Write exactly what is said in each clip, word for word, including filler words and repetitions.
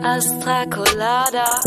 Astra Colada,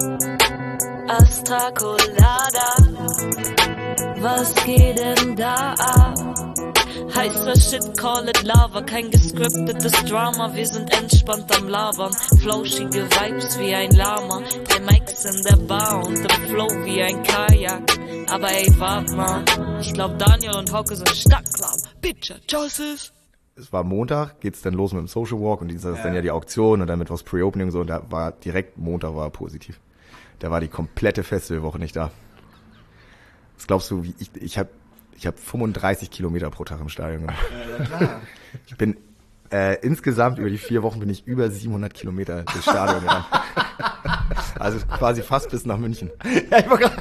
Astra Colada, was geht denn da ab? Heißer Shit, call it Lava, kein gescriptetes Drama, wir sind entspannt am Labern, flauschige Vibes wie ein Lama, drei Mics in der Bar und im Flow wie ein Kajak, aber ey, wart mal, ich glaub Daniel und Hauke sind Stadtklar, Bitcher, Choices. Es war Montag, geht's dann los mit dem Social Walk und dieser ist ja. dann ja die Auktion und dann mit was Pre-Opening und so, und da war direkt Montag war positiv. Da war die komplette Festivalwoche nicht da. Was glaubst du, wie ich, ich hab, ich hab fünfunddreißig Kilometer pro Tag im Stadion gemacht. Ja, klar. Ich bin, äh, insgesamt über die vier Wochen bin ich über siebenhundert Kilometer durchs Stadion gerannt. Also quasi fast bis nach München. Ja, ich war grad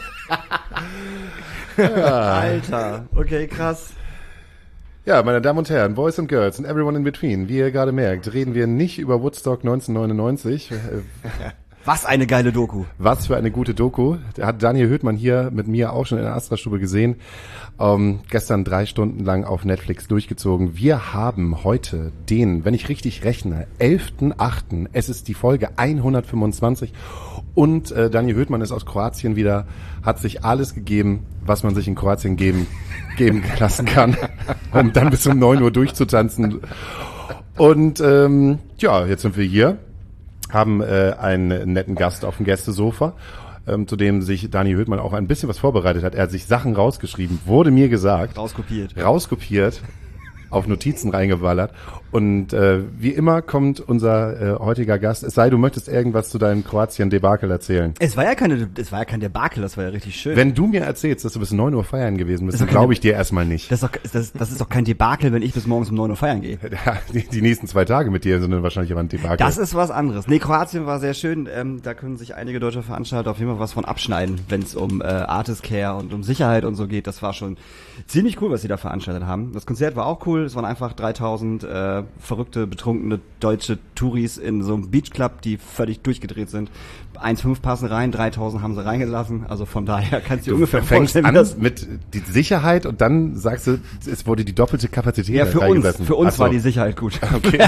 Alter, okay, krass. Ja, meine Damen und Herren, Boys and Girls and everyone in between, wie ihr gerade merkt, reden wir nicht über Woodstock neunzehnhundertneunundneunzig. Was eine geile Doku. Was für eine gute Doku. Der hat Daniel Höhtmann hier mit mir auch schon in der Astra-Stube gesehen. Ähm, gestern drei Stunden lang auf Netflix durchgezogen. Wir haben heute den, wenn ich richtig rechne, elften achten Es ist die Folge hundertfünfundzwanzig und äh, Daniel Höhtmann ist aus Kroatien wieder, hat sich alles gegeben, was man sich in Kroatien geben, geben lassen kann, um dann bis um neun Uhr durchzutanzen. Und ähm, ja, jetzt sind wir hier. Haben äh, einen netten Gast auf dem Gästesofa, ähm, zu dem sich Daniel Höhtmann auch ein bisschen was vorbereitet hat. Er hat sich Sachen rausgeschrieben, wurde mir gesagt. Rauskopiert. Rauskopiert, auf Notizen reingeballert. Und äh, wie immer kommt unser äh, heutiger Gast, es sei, du möchtest irgendwas zu deinem Kroatien-Debakel erzählen. Es war ja keine, es war ja kein Debakel, das war ja richtig schön. Wenn du mir erzählst, dass du bis neun Uhr feiern gewesen bist, dann glaube ich dir erstmal nicht. Das ist, doch, das, das ist doch kein Debakel, wenn ich bis morgens um neun Uhr feiern gehe. Ja, die, die nächsten zwei Tage mit dir sind dann wahrscheinlich aber ein Debakel. Das ist was anderes. Nee, Kroatien war sehr schön. Ähm, da können sich einige deutsche Veranstalter auf jeden Fall was von abschneiden, wenn es um äh, Artist Care und um Sicherheit und so geht. Das war schon ziemlich cool, was sie da veranstaltet haben. Das Konzert war auch cool. Es waren einfach dreitausend äh, verrückte, betrunkene deutsche Touris in so einem Beachclub, die völlig durchgedreht sind. eins Komma fünf passen rein, dreitausend haben sie reingelassen. Also von daher kannst du dir ungefähr fängst vorstellen, an das mit die Sicherheit und dann sagst du, es wurde die doppelte Kapazität ja, für uns, für uns so. war die Sicherheit gut. Okay.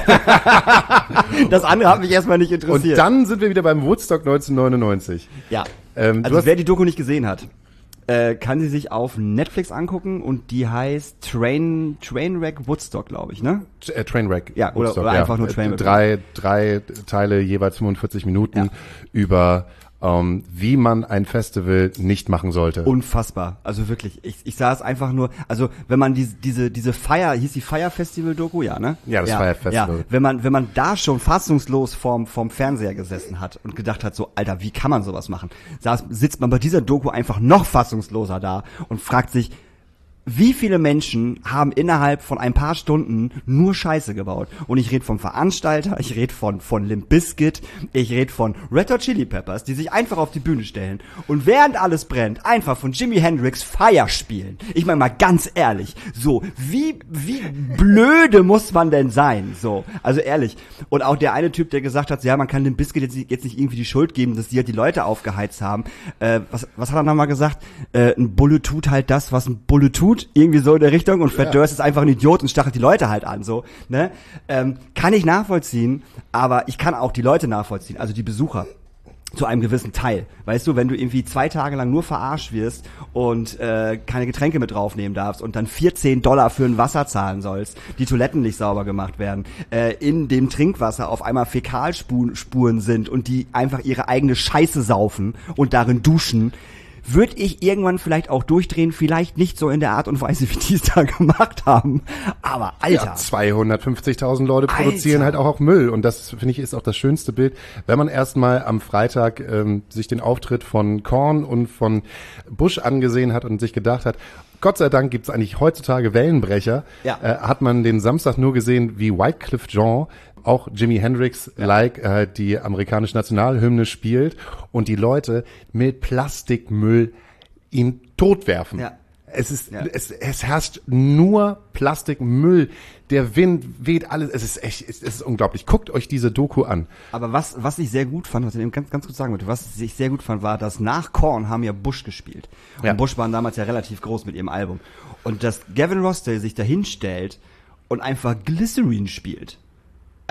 Das andere hat mich erstmal nicht interessiert. Und dann sind wir wieder beim Woodstock neunzehnhundertneunundneunzig. Ja. Ähm, also wer die Doku nicht gesehen hat, äh, kann sie sich auf Netflix angucken und die heißt Train Trainwreck Woodstock, glaube ich, ne? Äh, Trainwreck. Ja, oder, Woodstock, oder ja. einfach nur Trainwreck. Drei, drei Teile, jeweils fünfundvierzig Minuten Ja. über ähm, wie man ein Festival nicht machen sollte. Unfassbar. Also wirklich, ich, ich sah es einfach nur, also wenn man diese, diese, diese Fire, hieß die Fire Festival Doku, ja, ne? Ja, das ja, Fire Festival. Ja. Wenn man, wenn man da schon fassungslos vorm, vorm Fernseher gesessen hat und gedacht hat, so, Alter, wie kann man sowas machen? Saß, sitzt man bei dieser Doku einfach noch fassungsloser da und fragt sich, wie viele Menschen haben innerhalb von ein paar Stunden nur Scheiße gebaut? Und ich rede vom Veranstalter, ich rede von von Limp Bizkit, ich rede von Red Hot Chili Peppers, die sich einfach auf die Bühne stellen und während alles brennt, einfach von Jimi Hendrix Fire spielen. Ich meine mal ganz ehrlich, so, wie wie blöde muss man denn sein? So, also ehrlich. Und auch der eine Typ, der gesagt hat, ja, man kann Limp Bizkit jetzt, jetzt nicht irgendwie die Schuld geben, dass die halt die Leute aufgeheizt haben. Äh, was was hat er nochmal gesagt? Äh, ein Bulle tut halt das, was ein Bulle tut. Irgendwie so in der Richtung und Fred ja. Durst ist einfach ein Idiot und stachelt die Leute halt an, so, ne? Ähm, kann ich nachvollziehen, aber ich kann auch die Leute nachvollziehen, also die Besucher. Zu einem gewissen Teil. Weißt du, wenn du irgendwie zwei Tage lang nur verarscht wirst und äh, keine Getränke mit draufnehmen darfst und dann vierzehn Dollar für ein Wasser zahlen sollst, die Toiletten nicht sauber gemacht werden, äh, in dem Trinkwasser auf einmal Fäkalspuren sind und die einfach ihre eigene Scheiße saufen und darin duschen, würde ich irgendwann vielleicht auch durchdrehen, vielleicht nicht so in der Art und Weise, wie die es da gemacht haben, aber Alter. Ja, zweihundertfünfzigtausend Leute produzieren Alter. halt auch, auch Müll und das, finde ich, ist auch das schönste Bild, wenn man erstmal am Freitag ähm, sich den Auftritt von Korn und von Bush angesehen hat und sich gedacht hat, Gott sei Dank gibt's eigentlich heutzutage Wellenbrecher, ja. äh, hat man den Samstag nur gesehen, wie Wyclef Jean auch Jimi Hendrix ja. like äh, die amerikanische Nationalhymne spielt und die Leute mit Plastikmüll ihn totwerfen. Ja. Es ist, ja. es, es herrscht nur Plastikmüll. Der Wind weht alles. Es ist echt, es ist unglaublich. Guckt euch diese Doku an. Aber was, was ich sehr gut fand, was ich eben ganz, ganz kurz sagen wollte, was ich sehr gut fand, war, dass nach Korn haben ja Bush gespielt. Und ja. Bush waren damals ja relativ groß mit ihrem Album. Und dass Gavin Rossdale sich da hinstellt und einfach Glycerine spielt.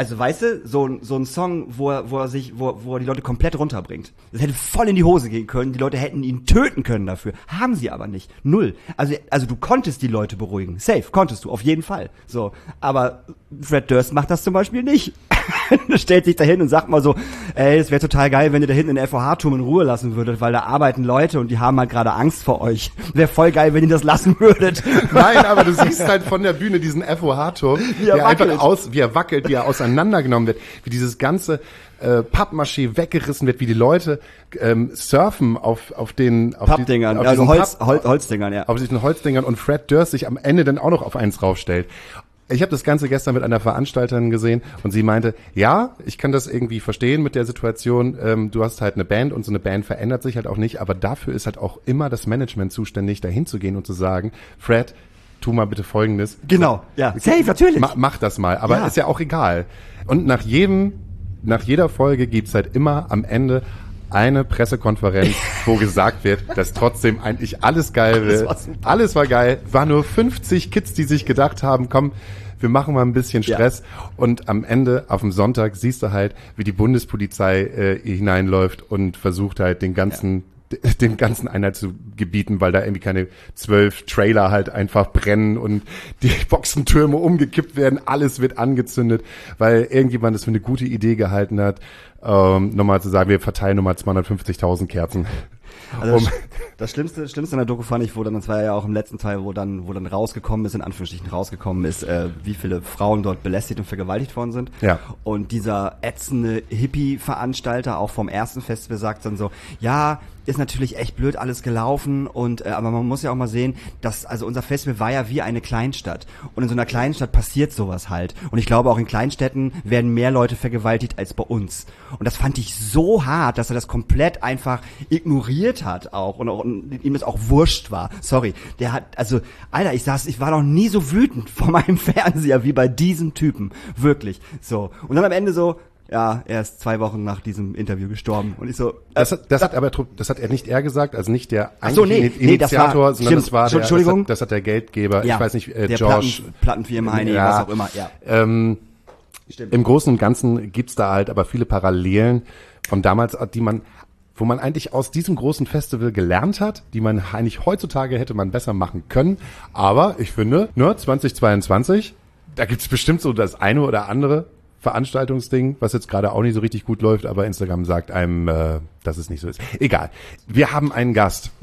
Also weißt du, so, ein so ein Song, wo er, wo er sich, wo, wo er die Leute komplett runterbringt. Das hätte voll in die Hose gehen können, die Leute hätten ihn töten können dafür. Haben sie aber nicht. Null. Also, also du konntest die Leute beruhigen. Safe, konntest du, auf jeden Fall. So. Aber Fred Durst macht das zum Beispiel nicht. Stellt sich da hin und sagt mal so, ey, es wäre total geil, wenn ihr da hinten den F O H-Turm in Ruhe lassen würdet, weil da arbeiten Leute und die haben halt gerade Angst vor euch. Wäre voll geil, wenn ihr das lassen würdet. Nein, aber du siehst halt von der Bühne diesen F O H-Turm, Wie er der wackelt. einfach aus, wie er wackelt, wie er auseinandergenommen wird, wie dieses ganze äh, Pappmaché weggerissen wird, wie die Leute ähm, surfen auf auf den auf Pappdingern, die, auf also diesen Holz, Papp- Holz, Holzdingern, ja. auf diesen Holzdingern und Fred Durst sich am Ende dann auch noch auf eins draufstellt. Ich habe das Ganze gestern mit einer Veranstalterin gesehen und sie meinte, ja, ich kann das irgendwie verstehen mit der Situation, ähm, du hast halt eine Band und so eine Band verändert sich halt auch nicht, aber dafür ist halt auch immer das Management zuständig, dahin zu gehen und zu sagen, Fred, tu mal bitte Folgendes. Genau, ja. Safe, natürlich. Ma- mach das mal, aber Ja. ist ja auch egal. Und nach jedem, nach jeder Folge gibt's halt immer am Ende eine Pressekonferenz, wo gesagt wird, dass trotzdem eigentlich alles geil Alles wird. war super. Alles war geil. War nur fünfzig Kids, die sich gedacht haben, komm, wir machen mal ein bisschen Stress. Ja. Und am Ende, auf dem Sonntag, siehst du halt, wie die Bundespolizei äh, hineinläuft und versucht halt den ganzen, ja. dem ganzen Einheit zu gebieten, weil da irgendwie keine zwölf Trailer halt einfach brennen und die Boxentürme umgekippt werden. Alles wird angezündet, weil irgendjemand das für eine gute Idee gehalten hat, ähm, nochmal zu sagen, wir verteilen nochmal zweihundertfünfzigtausend Kerzen. Also Um- das, das Schlimmste, Schlimmste in der Doku fand ich, wo dann, das war ja auch im letzten Teil, wo dann, wo dann rausgekommen ist, in Anführungsstrichen rausgekommen ist, äh, wie viele Frauen dort belästigt und vergewaltigt worden sind. Ja. Und dieser ätzende Hippie-Veranstalter auch vom ersten Festival sagt dann so, ja, ist natürlich echt blöd alles gelaufen und äh, aber man muss ja auch mal sehen, dass also unser Festival war ja wie eine Kleinstadt und in so einer Kleinstadt passiert sowas halt und ich glaube auch in Kleinstädten werden mehr Leute vergewaltigt als bei uns und das fand ich so hart, dass er das komplett einfach ignoriert hat auch und, auch, und ihm das auch wurscht war. Sorry, der hat also Alter, ich saß, ich war noch nie so wütend vor meinem Fernseher wie bei diesem Typen, wirklich. So und dann am Ende so ja, er ist zwei Wochen nach diesem Interview gestorben. Und ich so, Das hat, das hat aber, das hat er nicht er gesagt, also nicht der Ach so, nee, eigentliche nee, das Initiator, war- sondern das stimmt, war der, das Entschuldigung. hat, das hat der Geldgeber, ja, ich weiß nicht, äh, der George. Platten, Plattenfirma, Heini, Ja. was auch immer, ja. Ähm, Stimmt. Im Großen und Ganzen gibt's da halt aber viele Parallelen von damals, die man, wo man eigentlich aus diesem großen Festival gelernt hat, die man eigentlich heutzutage hätte man besser machen können. Aber ich finde, ne, zweitausendzweiundzwanzig, da gibt's bestimmt so das eine oder andere Veranstaltungsding, was jetzt gerade auch nicht so richtig gut läuft, aber Instagram sagt einem, äh, dass es nicht so ist. Egal. Wir haben einen Gast.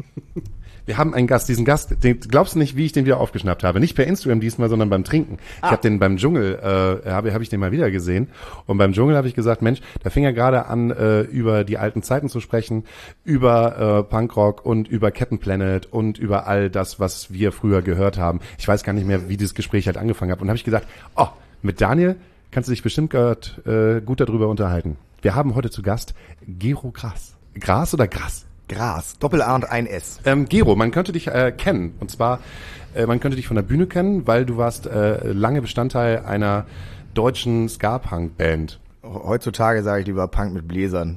Wir haben einen Gast. Diesen Gast, den, glaubst du nicht, wie ich den wieder aufgeschnappt habe? Nicht per Instagram diesmal, sondern beim Trinken. Ah. Ich habe den beim Dschungel, äh, habe hab ich den mal wieder gesehen. Und beim Dschungel habe ich gesagt, Mensch, da fing er gerade an, äh, über die alten Zeiten zu sprechen, über äh, Punkrock und über Captain Planet und über all das, was wir früher gehört haben. Ich weiß gar nicht mehr, wie das Gespräch halt angefangen hat. Und habe ich gesagt, oh, mit Daniel kannst du dich bestimmt grad, äh, gut darüber unterhalten. Wir haben heute zu Gast Gero Gras. Gras oder Gras? Gras, Doppel-A und ein S. Ähm, Gero, man könnte dich äh, kennen. Und zwar, äh, man könnte dich von der Bühne kennen, weil du warst äh, lange Bestandteil einer deutschen Ska-Punk-Band. Heutzutage sage ich lieber Punk mit Bläsern.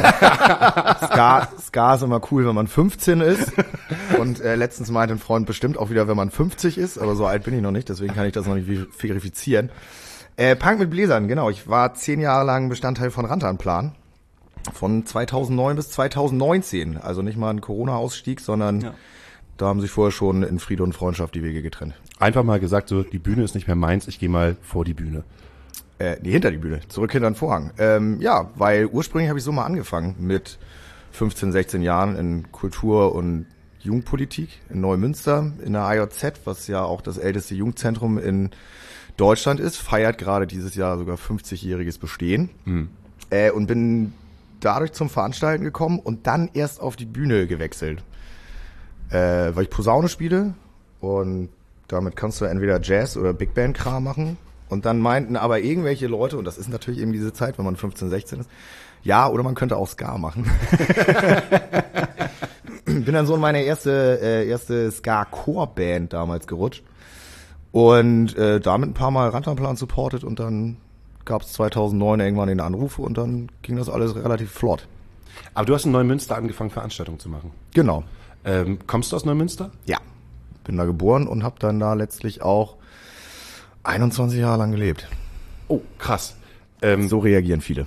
Ska, Ska ist immer cool, wenn man fünfzehn ist. Und äh, letztens meinte ein Freund bestimmt auch wieder, wenn man fünfzig ist. Aber so alt bin ich noch nicht, deswegen kann ich das noch nicht verifizieren. Äh, Punk mit Bläsern, genau. Ich war zehn Jahre lang Bestandteil von Rantanplan. Von zweitausendneun bis zweitausendneunzehn. Also nicht mal ein Corona-Ausstieg, sondern Ja. da haben sich vorher schon in Friede und Freundschaft die Wege getrennt. Einfach mal gesagt, so, die Bühne ist nicht mehr meins, ich gehe mal vor die Bühne. Äh, nee, hinter die Bühne, zurück hinter den Vorhang. Ähm, ja, weil ursprünglich habe ich so mal angefangen mit fünfzehn, sechzehn Jahren in Kultur- und Jugendpolitik in Neumünster, in der A J Z, was ja auch das älteste Jugendzentrum in Deutschland ist, feiert gerade dieses Jahr sogar fünfzigjähriges Bestehen. Hm. Äh, und bin dadurch zum Veranstalten gekommen und dann erst auf die Bühne gewechselt. Äh, weil ich Posaune spiele und damit kannst du entweder Jazz oder Big Band Kram machen. Und dann meinten aber irgendwelche Leute, und das ist natürlich eben diese Zeit, wenn man fünfzehn, sechzehn ist, ja, oder man könnte auch Ska machen. Bin dann so in meine erste, äh, erste Ska-Core-Band damals gerutscht. Und äh, damit ein paar Mal Rantanplan supportet und dann gab es zweitausendneun irgendwann den Anruf und dann ging das alles relativ flott. Aber du hast in Neumünster angefangen, Veranstaltungen zu machen. Genau. Ähm, kommst du aus Neumünster? Ja. Bin da geboren und habe dann da letztlich auch einundzwanzig Jahre lang gelebt. Oh, krass. Ähm, So reagieren viele.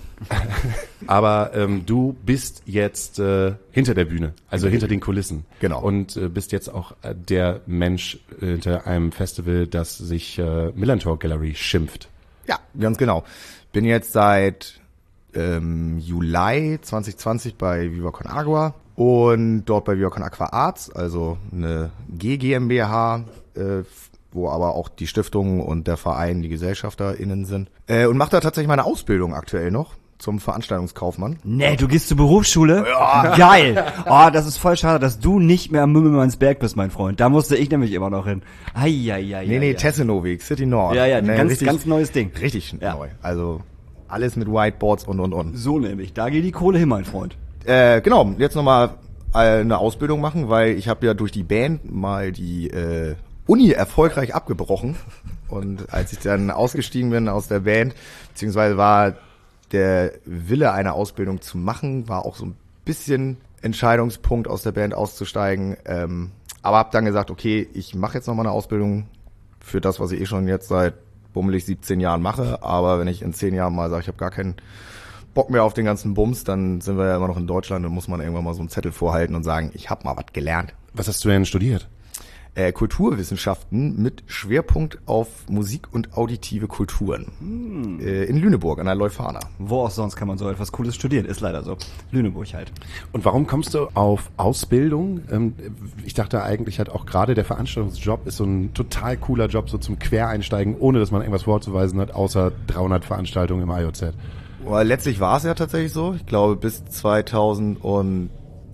aber ähm, du bist jetzt äh, hinter der Bühne, also hinter den Kulissen. Genau. Und äh, bist jetzt auch äh, der Mensch äh, hinter einem Festival, das sich äh, Millantor Gallery schimpft. Ja, ganz genau. Bin jetzt seit ähm, Juli zwanzig zwanzig bei Viva Con Agua und dort bei Viva Con Aqua Arts, also eine G GmbH, äh, wo aber auch die Stiftung und der Verein die GesellschafterInnen sind. Äh, und mache da tatsächlich meine Ausbildung aktuell noch zum Veranstaltungskaufmann. Nee, du gehst zur Berufsschule? Ja. Geil. Oh, das ist voll schade, dass du nicht mehr am Mümmelmannsberg bist, mein Freund. Da musste ich nämlich immer noch hin. Eieiei. Nee, nee, Tessenoweg, City Nord. Ja, ja, nee, ganz, richtig, ganz neues Ding. Richtig Ja. neu. Also alles mit Whiteboards und, und, und. So nämlich, da geht die Kohle hin, mein Freund. Äh, genau, jetzt nochmal eine Ausbildung machen, weil ich habe ja durch die Band mal die äh, Uni erfolgreich abgebrochen. Und als ich dann ausgestiegen bin aus der Band, beziehungsweise war der Wille, eine Ausbildung zu machen, war auch so ein bisschen Entscheidungspunkt, aus der Band auszusteigen. Ähm, aber habe dann gesagt, okay, ich mache jetzt nochmal eine Ausbildung für das, was ich eh schon jetzt seit bummelig siebzehn Jahren mache. Aber wenn ich in zehn Jahren mal sage, ich habe gar keinen Bock mehr auf den ganzen Bums, dann sind wir ja immer noch in Deutschland und muss man irgendwann mal so einen Zettel vorhalten und sagen, ich habe mal was gelernt. Was hast du denn studiert? Äh, Kulturwissenschaften mit Schwerpunkt auf Musik und auditive Kulturen. Hm. Äh, in Lüneburg, an der Leuphana. Wo auch sonst kann man so etwas Cooles studieren, ist leider so. Lüneburg halt. Und warum kommst du auf Ausbildung? Ähm, ich dachte eigentlich halt auch gerade der Veranstaltungsjob ist so ein total cooler Job, so zum Quereinsteigen, ohne dass man irgendwas vorzuweisen hat, außer dreihundert Veranstaltungen im I O Z. Aber letztlich war es ja tatsächlich so. Ich glaube, bis zweitausenddrei,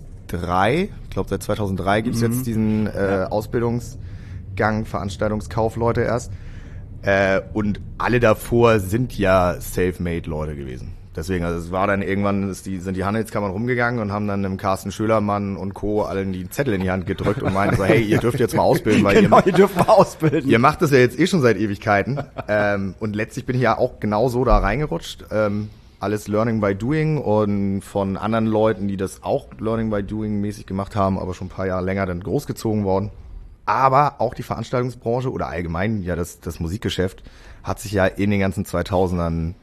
ich glaube seit zweitausenddrei gibt's mhm. jetzt diesen äh, Ausbildungsgang, Veranstaltungskaufleute erst. Äh, und alle davor sind ja Selfmade-Leute gewesen. Deswegen, also es war dann irgendwann, ist die, sind die Handelskammern rumgegangen und haben dann dem Carsten Schölermann und Co. allen die Zettel in die Hand gedrückt und meinten so, hey, ihr dürft jetzt mal ausbilden, weil genau, ihr, ihr dürft mal ausbilden. Ihr macht das ja jetzt eh schon seit Ewigkeiten. ähm, und letztlich bin ich ja auch genau so da reingerutscht. Ähm, alles Learning by Doing und von anderen Leuten, die das auch Learning by Doing mäßig gemacht haben, aber schon ein paar Jahre länger dann großgezogen worden. Aber auch die Veranstaltungsbranche oder allgemein ja das, das Musikgeschäft hat sich ja in den ganzen zweitausendern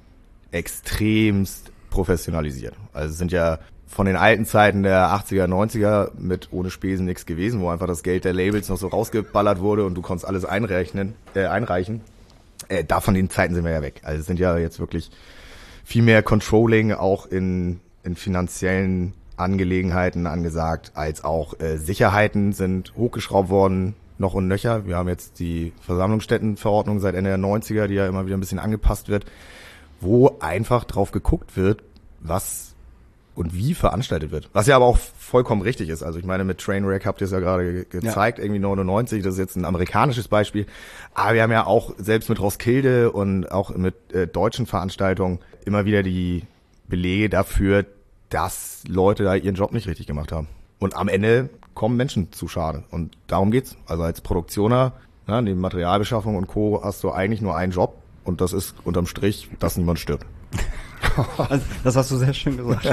extremst professionalisiert. Also es sind ja von den alten Zeiten der achtziger, neunziger mit ohne Spesen nichts gewesen, wo einfach das Geld der Labels noch so rausgeballert wurde und du konntest alles einrechnen, äh, einreichen. Äh, da von den Zeiten sind wir ja weg. Also es sind ja jetzt wirklich viel mehr Controlling auch in, in finanziellen Angelegenheiten angesagt, als auch äh, Sicherheiten sind hochgeschraubt worden, noch und nöcher. Wir haben jetzt die Versammlungsstättenverordnung seit Ende der neunziger, die ja immer wieder ein bisschen angepasst wird, wo einfach drauf geguckt wird, was und wie veranstaltet wird. Was ja aber auch vollkommen richtig ist. Also ich meine, mit Trainwreck habt ihr es ja gerade ge- gezeigt, ja. Irgendwie neunundneunzig, das ist jetzt ein amerikanisches Beispiel. Aber wir haben ja auch selbst mit Roskilde und auch mit äh, deutschen Veranstaltungen immer wieder die Belege dafür, dass Leute da ihren Job nicht richtig gemacht haben. Und am Ende kommen Menschen zu Schade. Und darum geht's. Also als Produktioner, ne, neben Materialbeschaffung und Co. hast du eigentlich nur einen Job. Und das ist unterm Strich, dass niemand stirbt. Also, das hast du sehr schön gesagt.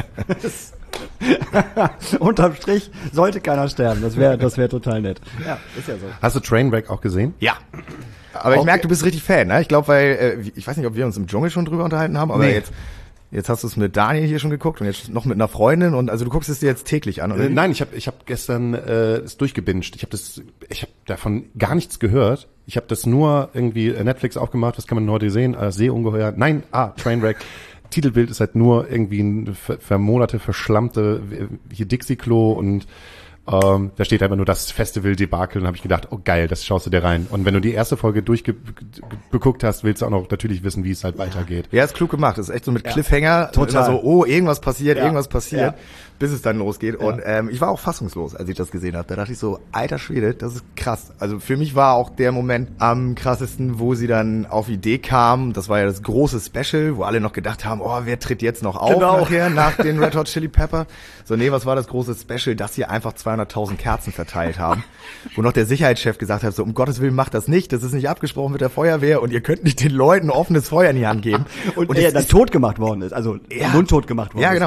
Unterm Strich sollte keiner sterben. Das wäre das wäre total nett. Ja, ist ja so. Hast du Trainwreck auch gesehen? Ja. Aber ich merke, du bist richtig Fan, ne? Ich glaube, weil, äh, ich weiß nicht, ob wir uns im Dschungel schon drüber unterhalten haben, aber nee. jetzt, jetzt hast du es mit Daniel hier schon geguckt und jetzt noch mit einer Freundin und also du guckst es dir jetzt täglich an, oder? Äh, nein, ich habe ich hab gestern äh, es durchgebinged. Ich habe das, ich habe davon gar nichts gehört. Ich habe das nur irgendwie Netflix aufgemacht. Was kann man heute sehen? Äh, Seeungeheuer. Nein, ah, Trainwreck. Titelbild ist halt nur irgendwie ein ver- vermoderte, verschlammte hier Dixie-Klo und ähm, da steht einfach nur das Festival-Debakel und habe ich gedacht, oh geil, das schaust du dir rein. Und wenn du die erste Folge durchgeguckt hast, willst du auch noch natürlich wissen, wie es halt weitergeht. Ja, ist klug gemacht. Das ist echt so mit ja. Cliffhanger. Total. So, oh, irgendwas passiert, ja. irgendwas passiert, ja. bis es dann losgeht. Ja. Und ähm, ich war auch fassungslos, als ich das gesehen habe. Da dachte ich so, alter Schwede, das ist krass. Also für mich war auch der Moment am krassesten, wo sie dann auf die Idee kamen. Das war ja das große Special, wo alle noch gedacht haben, oh, wer tritt jetzt noch auf genau. nachher, nach den Red Hot Chili Pepper? So, nee, was war das große Special? Dass sie einfach zweihunderttausend Kerzen verteilt haben. Wo noch der Sicherheitschef gesagt hat, so, um Gottes Willen macht das nicht. Das ist nicht abgesprochen mit der Feuerwehr und ihr könnt nicht den Leuten offenes Feuer in die Hand geben. Und, und er dann tot gemacht worden ist, also ja. mundtot gemacht worden ja, ist. Ja, genau.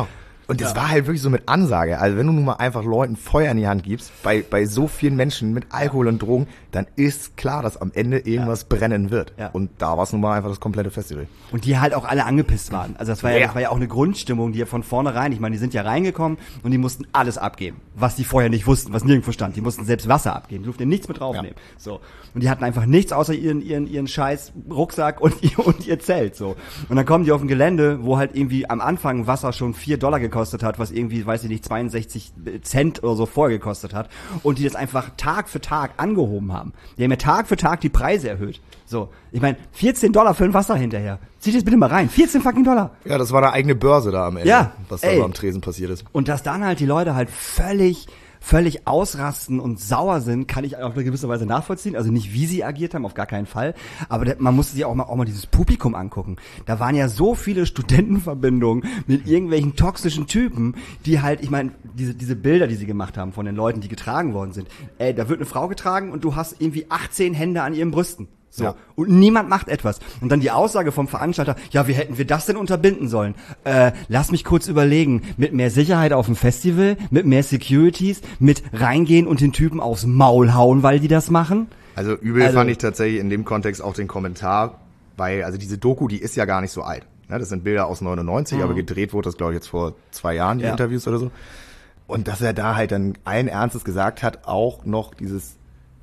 Und das ja. war halt wirklich so mit Ansage. Also wenn du nun mal einfach Leuten Feuer in die Hand gibst, bei bei so vielen Menschen mit Alkohol und Drogen, dann ist klar, dass am Ende irgendwas ja. brennen wird. Ja. Und da war es nun mal einfach das komplette Festival. Und die halt auch alle angepisst waren. Also das war ja, ja das war ja auch eine Grundstimmung, die ja von vornherein, ich meine, die sind ja reingekommen und die mussten alles abgeben, was die vorher nicht wussten, was nirgendwo stand. Die mussten selbst Wasser abgeben, die durften nichts mit draufnehmen. Ja. So. Und die hatten einfach nichts außer ihren ihren ihren scheiß Rucksack und ihr, und ihr Zelt. So. Und dann kommen die auf ein Gelände, wo halt irgendwie am Anfang Wasser schon vier Dollar gekostet hat, was irgendwie, weiß ich nicht, zweiundsechzig Cent oder so vorher gekostet hat und die das einfach Tag für Tag angehoben haben. Die haben ja Tag für Tag die Preise erhöht. So, ich meine, vierzehn Dollar für ein Wasser hinterher. Zieht das bitte mal rein. vierzehn fucking Dollar. Ja, das war eine eigene Börse da am Ende, ja, was da ey. so am Tresen passiert ist. Und dass dann halt die Leute halt völlig völlig ausrasten und sauer sind, kann ich auf eine gewisse Weise nachvollziehen. Also nicht, wie sie agiert haben, auf gar keinen Fall. Aber der, man musste sich auch mal, auch mal dieses Publikum angucken. Da waren ja so viele Studentenverbindungen mit irgendwelchen toxischen Typen, die halt, ich meine, diese diese Bilder, die sie gemacht haben von den Leuten, die getragen worden sind. Ey, da wird eine Frau getragen und du hast irgendwie achtzehn Hände an ihren Brüsten. So. Ja. Und niemand macht etwas. Und dann die Aussage vom Veranstalter, ja, wie hätten wir das denn unterbinden sollen? Äh, lass mich kurz überlegen. Mit mehr Sicherheit auf dem Festival, mit mehr Securities, mit reingehen und den Typen aufs Maul hauen, weil die das machen? Also übel also, fand ich tatsächlich in dem Kontext auch den Kommentar, weil, also diese Doku, die ist ja gar nicht so alt. Ne? Das sind Bilder aus neunundneunzig, mhm. aber gedreht wurde das, glaube ich, jetzt vor zwei Jahren, die ja. Interviews oder so. Und dass er da halt dann allen Ernstes gesagt hat, auch noch dieses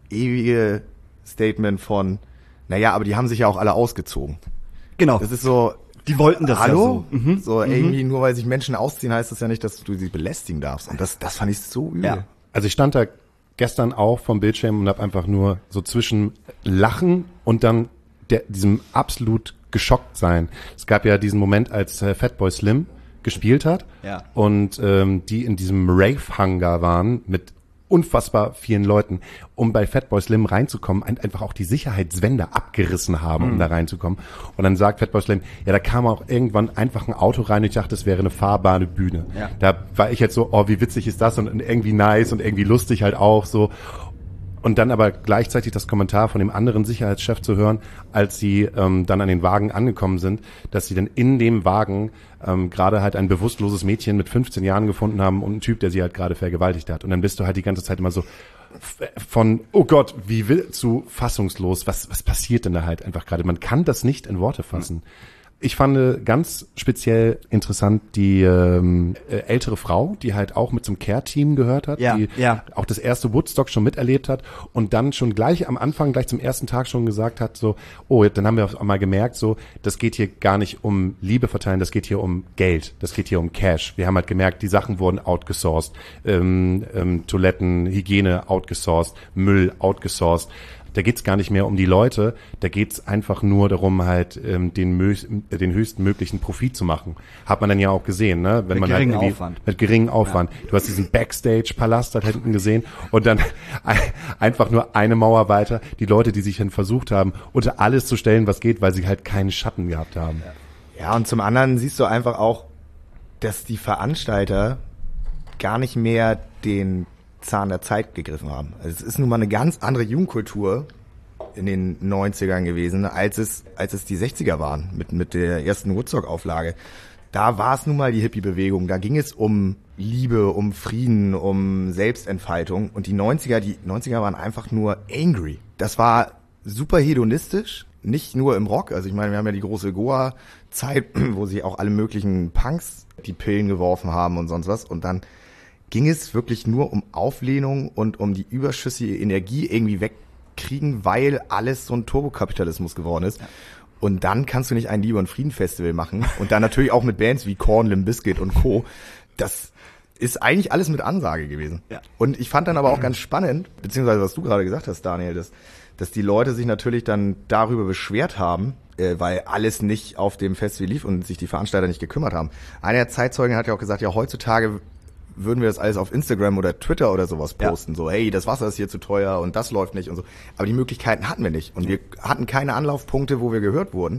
ewige Statement von, naja, aber die haben sich ja auch alle ausgezogen. Genau. Das ist so, die wollten das hallo? Ja so. Mhm. So mhm. irgendwie nur weil sich Menschen ausziehen, heißt das ja nicht, dass du sie belästigen darfst. Und das, das fand ich so übel. Ja. Also ich stand da gestern auch vom Bildschirm und habe einfach nur so zwischen Lachen und dann der, diesem absolut geschockt sein. Es gab ja diesen Moment, als äh, Fatboy Slim gespielt hat ja. und ähm, die in diesem Rave-Hangar waren mit unfassbar vielen Leuten, um bei Fatboy Slim reinzukommen, einfach auch die Sicherheitswände abgerissen haben, um mhm. da reinzukommen. Und dann sagt Fatboy Slim, ja, da kam auch irgendwann einfach ein Auto rein und ich dachte, das wäre eine fahrbare Bühne. Ja. Da war ich jetzt so, oh, wie witzig ist das und irgendwie nice und irgendwie lustig halt auch so. Und dann aber gleichzeitig das Kommentar von dem anderen Sicherheitschef zu hören, als sie ähm, dann an den Wagen angekommen sind, dass sie dann in dem Wagen ähm, gerade halt ein bewusstloses Mädchen mit fünfzehn Jahren gefunden haben und einen Typ, der sie halt gerade vergewaltigt hat. Und dann bist du halt die ganze Zeit immer so von, oh Gott, wie will, zu fassungslos, was was passiert denn da halt einfach gerade? Man kann das nicht in Worte fassen. Mhm. Ich fand ganz speziell interessant die ähm, äh, ältere Frau, die halt auch mit zum Care-Team gehört hat, ja, die ja. auch das erste Woodstock schon miterlebt hat und dann schon gleich am Anfang, gleich zum ersten Tag schon gesagt hat, so, oh, dann haben wir auf einmal gemerkt, so, das geht hier gar nicht um Liebe verteilen, das geht hier um Geld, das geht hier um Cash. Wir haben halt gemerkt, die Sachen wurden outgesourced, ähm, ähm, Toiletten, Hygiene outgesourced, Müll outgesourced. Da geht's gar nicht mehr um die Leute, da geht's einfach nur darum, halt ähm, den, den höchsten möglichen Profit zu machen. Hat man dann ja auch gesehen, ne? Wenn mit man geringem halt Aufwand. Mit geringem Aufwand. Ja. Du hast diesen Backstage-Palast da hinten gesehen und dann einfach nur eine Mauer weiter, die Leute, die sich dann versucht haben, unter alles zu stellen, was geht, weil sie halt keinen Schatten gehabt haben. Ja, und zum anderen siehst du einfach auch, dass die Veranstalter gar nicht mehr den Zahn der Zeit gegriffen haben. Also es ist nun mal eine ganz andere Jugendkultur in den neunzigern gewesen, als es als es die sechziger waren, mit mit der ersten Woodstock-Auflage. Da war es nun mal die Hippie-Bewegung, da ging es um Liebe, um Frieden, um Selbstentfaltung und die neunziger, die neunziger waren einfach nur angry. Das war super hedonistisch, nicht nur im Rock, also ich meine, wir haben ja die große Goa-Zeit, wo sich auch alle möglichen Punks die Pillen geworfen haben und sonst was und dann ging es wirklich nur um Auflehnung und um die überschüssige Energie irgendwie wegkriegen, weil alles so ein Turbokapitalismus geworden ist. Ja. Und dann kannst du nicht ein Liebe- und Frieden-Festival machen. Und dann natürlich auch mit Bands wie Korn, Limp Bizkit und Co. Das ist eigentlich alles mit Ansage gewesen. Ja. Und ich fand dann aber auch ganz spannend, beziehungsweise was du gerade gesagt hast, Daniel, dass, dass die Leute sich natürlich dann darüber beschwert haben, äh, weil alles nicht auf dem Festival lief und sich die Veranstalter nicht gekümmert haben. Einer der Zeitzeugen hat ja auch gesagt, ja, heutzutage würden wir das alles auf Instagram oder Twitter oder sowas posten. Ja. So, hey, das Wasser ist hier zu teuer und das läuft nicht und so. Aber die Möglichkeiten hatten wir nicht. Und wir hatten keine Anlaufpunkte, wo wir gehört wurden.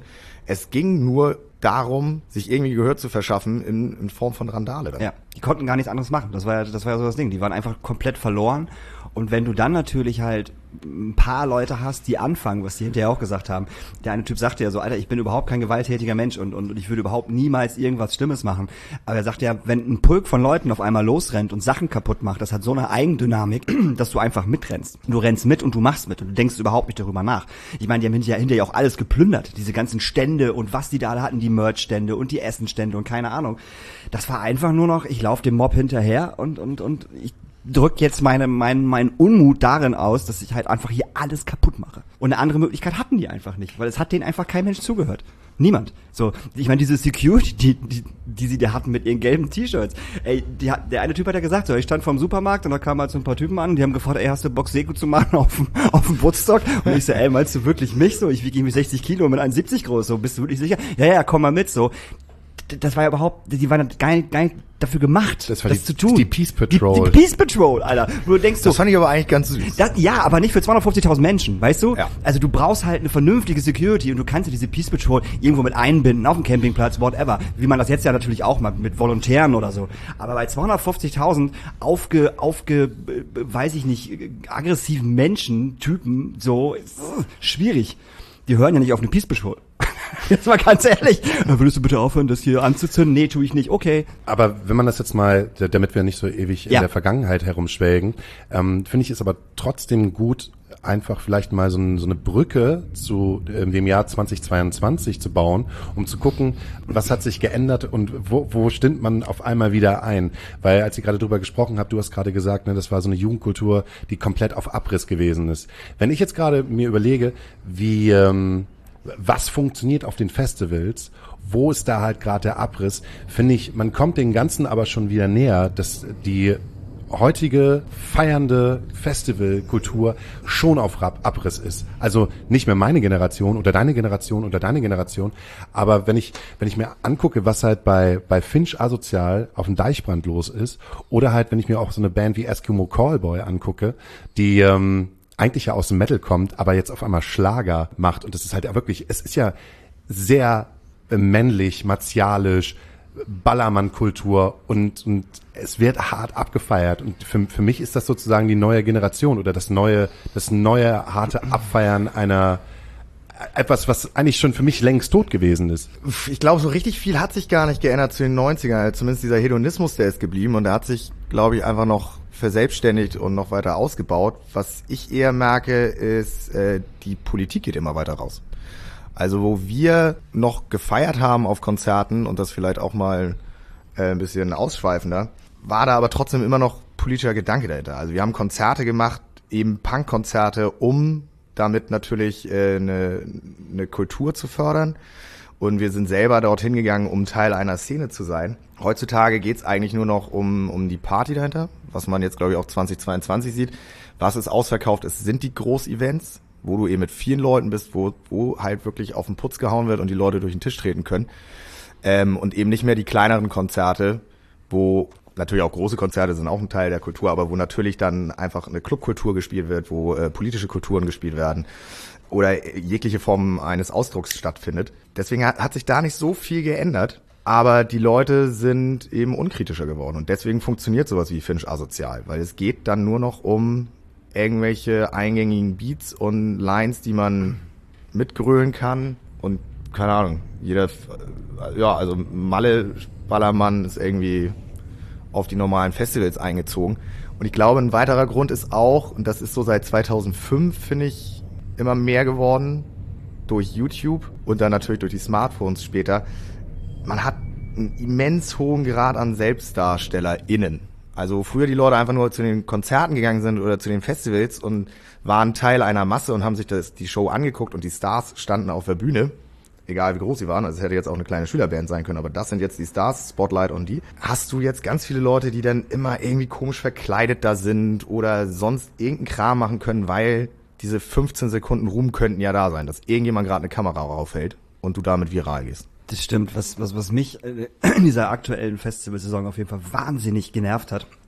Es ging nur darum, sich irgendwie Gehör zu verschaffen in, in Form von Randale. Dann. Ja, die konnten gar nichts anderes machen. Das war ja, das war ja so das Ding. Die waren einfach komplett verloren. Und wenn du dann natürlich halt ein paar Leute hast, die anfangen, was die hinterher auch gesagt haben. Der eine Typ sagte ja so, Alter, ich bin überhaupt kein gewalttätiger Mensch und, und, und ich würde überhaupt niemals irgendwas Schlimmes machen. Aber er sagt ja, wenn ein Pulk von Leuten auf einmal losrennt und Sachen kaputt macht, das hat so eine Eigendynamik, dass du einfach mitrennst. Du rennst mit und du machst mit und du denkst überhaupt nicht darüber nach. Ich meine, die haben hinterher, hinterher auch alles geplündert. Diese ganzen Stände und was die da alle hatten, die Merch-Stände und die Essenstände und keine Ahnung. Das war einfach nur noch, ich laufe dem Mob hinterher und, und, und ich drück jetzt meine, mein, mein Unmut darin aus, dass ich halt einfach hier alles kaputt mache. Und eine andere Möglichkeit hatten die einfach nicht, weil es hat denen einfach kein Mensch zugehört. Niemand. So, ich meine, diese Security, die, die, die sie da hatten mit ihren gelben T-Shirts. Ey, die hat, der eine Typ hat ja gesagt, so, ich stand vorm Supermarkt und da kamen halt so ein paar Typen an und die haben gefragt, ey, hast du Bock, Seku zu machen auf dem, auf dem Woodstock? Und ich so, ey, meinst du wirklich mich so? Ich wiege irgendwie sechzig Kilo und bin einundsiebzig groß, so, bist du wirklich sicher? Ja, ja, komm mal mit, so. Das war ja überhaupt, die waren gar nicht, gar nicht dafür gemacht, das, war das die, zu tun. Die Peace Patrol. Die, die Peace Patrol, Alter. Wo du denkst so, das fand ich aber eigentlich ganz süß. Das, ja, aber nicht für zweihundertfünfzigtausend Menschen, weißt du? Ja. Also du brauchst halt eine vernünftige Security und du kannst ja diese Peace Patrol irgendwo mit einbinden, auf dem Campingplatz, whatever. Wie man das jetzt ja natürlich auch macht, mit Volontären oder so. Aber bei zweihundertfünfzigtausend aufge, aufge, weiß ich nicht, aggressiven Menschen, Typen, so, ist, uh, schwierig. Die hören ja nicht auf eine Peace Patrol. Jetzt mal ganz ehrlich. Würdest du bitte aufhören, das hier anzuzünden? Nee, tue ich nicht. Okay. Aber wenn man das jetzt mal, damit wir nicht so ewig Ja. in der Vergangenheit herumschwelgen, ähm, finde ich es aber trotzdem gut, einfach vielleicht mal so, ein, so eine Brücke zu äh, dem Jahr zweitausendzweiundzwanzig zu bauen, um zu gucken, was hat sich geändert und wo, wo stimmt man auf einmal wieder ein. Weil als ich gerade drüber gesprochen habe, du hast gerade gesagt, ne, das war so eine Jugendkultur, die komplett auf Abriss gewesen ist. Wenn ich jetzt gerade mir überlege, wie ähm, was funktioniert auf den Festivals, wo ist da halt gerade der Abriss, finde ich, man kommt den Ganzen aber schon wieder näher, dass die heutige feiernde Festivalkultur schon auf Abriss ist. Also nicht mehr meine Generation oder deine Generation oder deine Generation, aber wenn ich wenn ich mir angucke, was halt bei bei Finch Asozial auf dem Deichbrand los ist oder halt, wenn ich mir auch so eine Band wie Eskimo Callboy angucke, die ähm, eigentlich ja aus dem Metal kommt, aber jetzt auf einmal Schlager macht und das ist halt ja wirklich, es ist ja sehr männlich, martialisch, Ballermann-Kultur und, und es wird hart abgefeiert und für, für mich ist das sozusagen die neue Generation oder das neue, das neue harte Abfeiern einer, etwas, was eigentlich schon für mich längst tot gewesen ist. Ich glaube, so richtig viel hat sich gar nicht geändert zu den neunzigern, zumindest dieser Hedonismus, der ist geblieben und der hat sich, glaube ich, einfach noch verselbstständigt und noch weiter ausgebaut. Was ich eher merke, ist, äh, die Politik geht immer weiter raus. Also wo wir noch gefeiert haben auf Konzerten und das vielleicht auch mal äh, ein bisschen ausschweifender, war da aber trotzdem immer noch politischer Gedanke dahinter. Also wir haben Konzerte gemacht, eben Punk-Konzerte, um damit natürlich äh, eine, eine Kultur zu fördern. Und wir sind selber dorthin gegangen, um Teil einer Szene zu sein. Heutzutage geht's eigentlich nur noch um um die Party dahinter, was man jetzt, glaube ich, auch zweitausendzweiundzwanzig sieht. Was ist ausverkauft ist, sind die Groß-Events, wo du eben mit vielen Leuten bist, wo wo halt wirklich auf den Putz gehauen wird und die Leute durch den Tisch treten können. Ähm, und eben nicht mehr die kleineren Konzerte, wo natürlich auch große Konzerte sind auch ein Teil der Kultur, aber wo natürlich dann einfach eine Clubkultur gespielt wird, wo äh, politische Kulturen gespielt werden oder jegliche Form eines Ausdrucks stattfindet. Deswegen hat, hat sich da nicht so viel geändert, aber die Leute sind eben unkritischer geworden und deswegen funktioniert sowas wie Finch Asozial, weil es geht dann nur noch um irgendwelche eingängigen Beats und Lines, die man mitgrölen kann und keine Ahnung, jeder, ja, also Malle Ballermann ist irgendwie auf die normalen Festivals eingezogen und ich glaube, ein weiterer Grund ist auch, und das ist so seit zweitausendfünf, finde ich, immer mehr geworden durch YouTube und dann natürlich durch die Smartphones später. Man hat einen immens hohen Grad an SelbstdarstellerInnen. Also früher die Leute einfach nur zu den Konzerten gegangen sind oder zu den Festivals und waren Teil einer Masse und haben sich das, die Show angeguckt und die Stars standen auf der Bühne, egal wie groß sie waren. Also es hätte jetzt auch eine kleine Schülerband sein können, aber das sind jetzt die Stars, Spotlight und die. Hast du jetzt ganz viele Leute, die dann immer irgendwie komisch verkleidet da sind oder sonst irgendeinen Kram machen können, weil diese fünfzehn Sekunden Ruhm könnten ja da sein, dass irgendjemand gerade eine Kamera raufhält und du damit viral gehst. Das stimmt. Was, was, was mich äh, in dieser aktuellen Festivalsaison auf jeden Fall wahnsinnig genervt hat,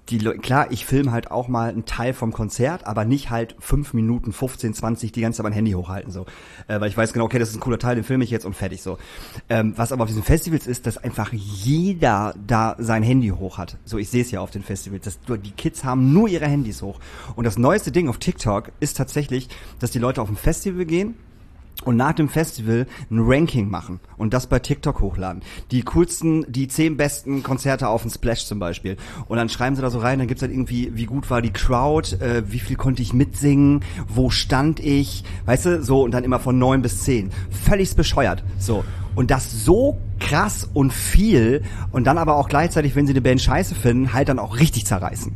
die Le- klar, ich filme halt auch mal einen Teil vom Konzert, aber nicht halt fünf Minuten, fünfzehn, zwanzig die ganze Zeit mein Handy hochhalten, so. Äh, weil ich weiß genau, okay, das ist ein cooler Teil, den filme ich jetzt und fertig, so. Ähm, was aber auf diesen Festivals ist, dass einfach jeder da sein Handy hoch hat. So, ich sehe es ja auf den Festivals. Das, die Kids haben nur ihre Handys hoch. Und das neueste Ding auf TikTok ist tatsächlich, dass die Leute auf ein Festival gehen, und nach dem Festival ein Ranking machen und das bei TikTok hochladen. Die coolsten, die zehn besten Konzerte auf dem Splash zum Beispiel. Und dann schreiben sie da so rein, dann gibt's halt irgendwie, wie gut war die Crowd, äh, wie viel konnte ich mitsingen, wo stand ich, weißt du, so, und dann immer von neun bis zehn. Völlig bescheuert, so. Und das so krass und viel und dann aber auch gleichzeitig, wenn sie eine Band scheiße finden, halt dann auch richtig zerreißen.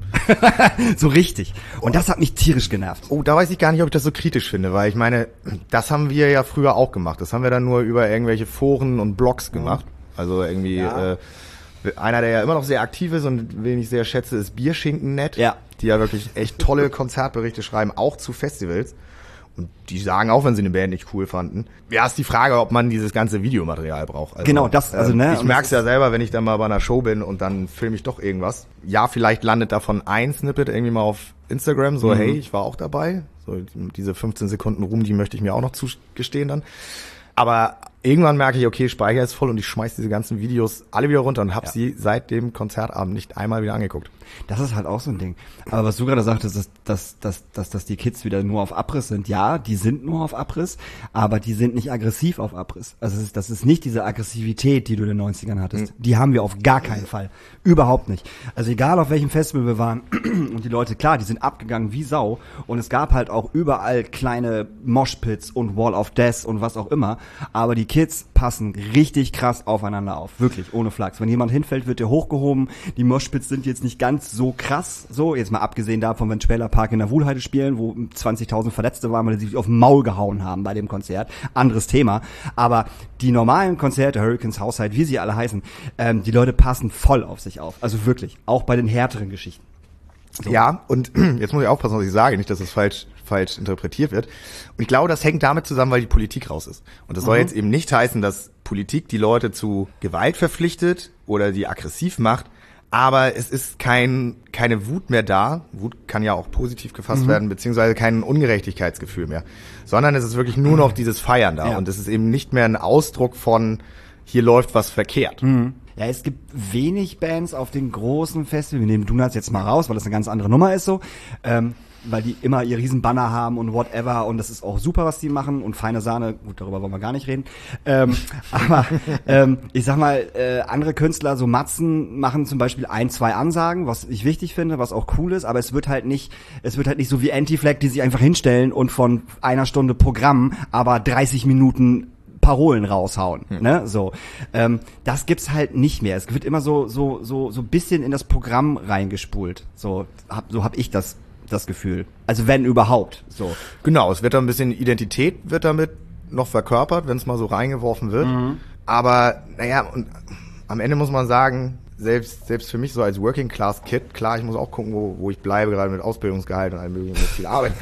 So richtig. Und das hat mich tierisch genervt. Oh, da weiß ich gar nicht, ob ich das so kritisch finde, weil ich meine, das haben wir ja früher auch gemacht. Das haben wir dann nur über irgendwelche Foren und Blogs gemacht. Also irgendwie, Ja. äh, einer, der ja immer noch sehr aktiv ist und den ich sehr schätze, ist Bierschinken.net. Ja. Die ja wirklich echt tolle Konzertberichte schreiben, auch zu Festivals. Und die sagen auch, wenn sie eine Band nicht cool fanden. Ja, ist die Frage, ob man dieses ganze Videomaterial braucht. Also, Genau, das, also, ne, Ich und merk's das ja selber, wenn ich dann mal bei einer Show bin und dann filme ich doch irgendwas. Ja, vielleicht landet davon ein Snippet irgendwie mal auf Instagram, so, Mhm. hey, ich war auch dabei. So, diese fünfzehn Sekunden Ruhm, die möchte ich mir auch noch zugestehen dann. Aber irgendwann merke ich, okay, Speicher ist voll und ich schmeiß diese ganzen Videos alle wieder runter und habe Ja. sie seit dem Konzertabend nicht einmal wieder angeguckt. Das ist halt auch so ein Ding. Aber was du gerade sagtest, ist, dass, dass, dass, dass die Kids wieder nur auf Abriss sind. Ja, die sind nur auf Abriss, aber die sind nicht aggressiv auf Abriss. Also es ist, das ist nicht diese Aggressivität, die du in den neunzigern hattest. Mhm. Die haben wir auf gar keinen Fall. Überhaupt nicht. Also egal auf welchem Festival wir waren und die Leute, klar, die sind abgegangen wie Sau und es gab halt auch überall kleine Moshpits und Wall of Death und was auch immer, aber die Kids passen richtig krass aufeinander auf. Wirklich, ohne Flachs. Wenn jemand hinfällt, wird der hochgehoben. Die Moshpits sind jetzt nicht ganz so krass, so, jetzt mal abgesehen davon, wenn Trailer Park in der Wuhlheide spielen, wo zwanzigtausend Verletzte waren, weil sie sich auf den Maul gehauen haben bei dem Konzert. Anderes Thema. Aber die normalen Konzerte, Hurricanes, Haushalt, wie sie alle heißen, ähm, die Leute passen voll auf sich auf. Also wirklich. Auch bei den härteren Geschichten. So. Ja, und jetzt muss ich aufpassen, was ich sage, nicht, dass es falsch falsch interpretiert wird. Und ich glaube, das hängt damit zusammen, weil die Politik raus ist. Und das soll Mhm. jetzt eben nicht heißen, dass Politik die Leute zu Gewalt verpflichtet oder die aggressiv macht, aber es ist kein keine Wut mehr da. Wut kann ja auch positiv gefasst Mhm. werden, beziehungsweise kein Ungerechtigkeitsgefühl mehr, sondern es ist wirklich nur noch dieses Feiern da. Ja. Und es ist eben nicht mehr ein Ausdruck von, hier läuft was verkehrt. Mhm. Ja, es gibt wenig Bands auf den großen Festivals. Wir nehmen Donuts jetzt mal raus, weil das eine ganz andere Nummer ist so. Ähm, weil die immer ihr Riesenbanner haben und whatever und das ist auch super, was die machen und feine Sahne, gut, darüber wollen wir gar nicht reden. Ähm, aber ähm, ich sag mal, äh, andere Künstler, so Matzen, machen zum Beispiel ein, zwei Ansagen, was ich wichtig finde, was auch cool ist, aber es wird halt nicht, es wird halt nicht so wie Anti-Flag, die sich einfach hinstellen und von einer Stunde Programm, aber dreißig Minuten Parolen raushauen, hm. ne, so. Ähm, das gibt's halt nicht mehr. Es wird immer so, so, so, so bisschen in das Programm reingespult. So hab, so hab ich das, das Gefühl. Also wenn überhaupt, so. Genau, es wird da ein bisschen Identität wird damit noch verkörpert, wenn es mal so reingeworfen wird. Mhm. Aber, naja, und am Ende muss man sagen, selbst, selbst für mich so als Working Class Kid, klar, ich muss auch gucken, wo, wo ich bleibe, gerade mit Ausbildungsgehalt und allem möglichen, mit viel Arbeit.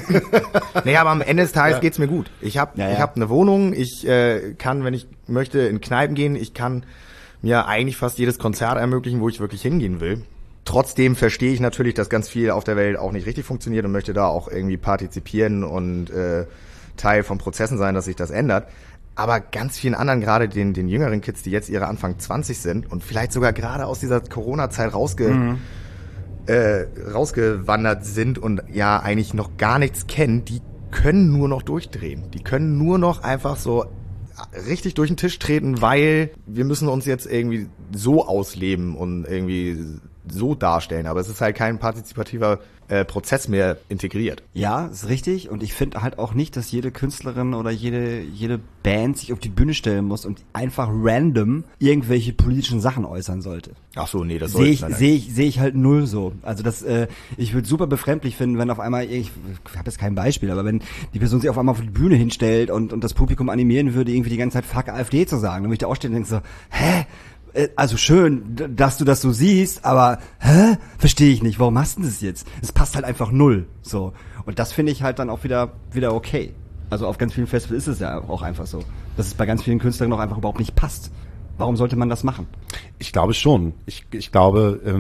Naja, aber am Ende des Tages ja. geht's mir gut. Ich habe ja, ja. ich hab eine Wohnung, ich äh, kann, wenn ich möchte, in Kneipen gehen, ich kann mir eigentlich fast jedes Konzert ermöglichen, wo ich wirklich hingehen will. Trotzdem verstehe ich natürlich, dass ganz viel auf der Welt auch nicht richtig funktioniert und möchte da auch irgendwie partizipieren und äh, Teil von Prozessen sein, dass sich das ändert. Aber ganz vielen anderen, gerade den, den jüngeren Kids, die jetzt ihre Anfang zwanzig sind und vielleicht sogar gerade aus dieser Corona-Zeit rausge, mhm. äh, rausgewandert sind und ja eigentlich noch gar nichts kennen, die können nur noch durchdrehen. Die können nur noch einfach so richtig durch den Tisch treten, weil wir müssen uns jetzt irgendwie so ausleben und irgendwie so darstellen. Aber es ist halt kein partizipativer äh, Prozess mehr integriert. Ja, ist richtig. Und ich finde halt auch nicht, dass jede Künstlerin oder jede jede Band sich auf die Bühne stellen muss und einfach random irgendwelche politischen Sachen äußern sollte. Ach so, nee, das soll sehe ich sehe ich sehe ich halt null so. Also das äh, ich würde super befremdlich finden, wenn auf einmal ich, ich habe jetzt kein Beispiel, aber wenn die Person sich auf einmal auf die Bühne hinstellt und und das Publikum animieren würde, irgendwie die ganze Zeit Fuck AfD zu sagen, dann würde ich da auch stehen und denke so, hä? Also schön, dass du das so siehst, aber hä? Verstehe ich nicht. Warum machst du das jetzt? Es passt halt einfach null. So. Und das finde ich halt dann auch wieder wieder okay. Also auf ganz vielen Festivals ist es ja auch einfach so, dass es bei ganz vielen Künstlern noch einfach überhaupt nicht passt. Warum sollte man das machen? Ich glaube schon. Ich, ich glaube, ähm,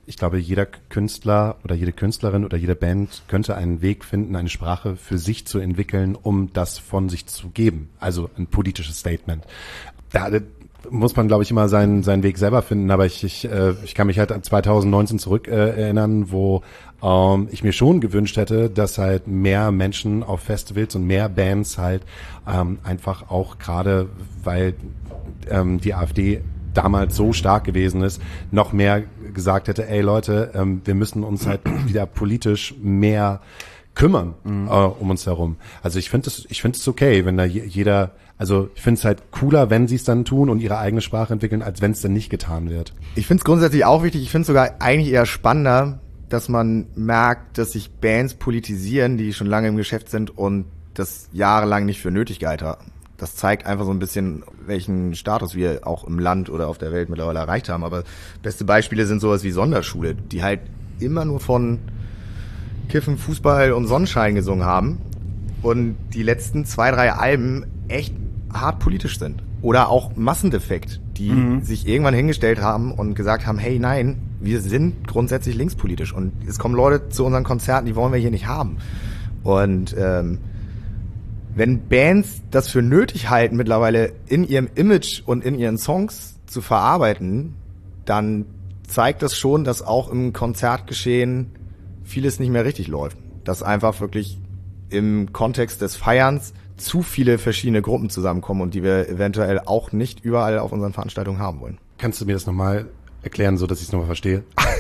ich glaube, jeder Künstler oder jede Künstlerin oder jede Band könnte einen Weg finden, eine Sprache für sich zu entwickeln, um das von sich zu geben. Also ein politisches Statement. Da muss man, glaube ich, immer seinen seinen Weg selber finden. Aber ich ich, äh, ich kann mich halt an zwanzig neunzehn zurück äh, erinnern, wo ähm, ich mir schon gewünscht hätte, dass halt mehr Menschen auf Festivals und mehr Bands halt ähm, einfach auch gerade, weil ähm, die AfD damals so stark gewesen ist, noch mehr gesagt hätte, ey Leute, ähm, wir müssen uns halt wieder politisch mehr kümmern mhm. äh, um uns herum. Also ich finde es, ich finde es okay, wenn da jeder, also ich finde es halt cooler, wenn sie es dann tun und ihre eigene Sprache entwickeln, als wenn es dann nicht getan wird. Ich finde es grundsätzlich auch wichtig, ich finde es sogar eigentlich eher spannender, dass man merkt, dass sich Bands politisieren, die schon lange im Geschäft sind und das jahrelang nicht für nötig gehalten haben. Das zeigt einfach so ein bisschen, welchen Status wir auch im Land oder auf der Welt mittlerweile erreicht haben. Aber beste Beispiele sind sowas wie Sonderschule, die halt immer nur von Kiffen, Fußball und Sonnenschein gesungen haben und die letzten zwei, drei Alben echt hart politisch sind. Oder auch Massendefekt, die mhm. sich irgendwann hingestellt haben und gesagt haben, hey, nein, wir sind grundsätzlich linkspolitisch und es kommen Leute zu unseren Konzerten, die wollen wir hier nicht haben. Und ähm, wenn Bands das für nötig halten, mittlerweile in ihrem Image und in ihren Songs zu verarbeiten, dann zeigt das schon, dass auch im Konzertgeschehen vieles nicht mehr richtig läuft. Dass einfach wirklich im Kontext des Feierns zu viele verschiedene Gruppen zusammenkommen und die wir eventuell auch nicht überall auf unseren Veranstaltungen haben wollen. Kannst du mir das nochmal erklären, so dass ich es nochmal verstehe?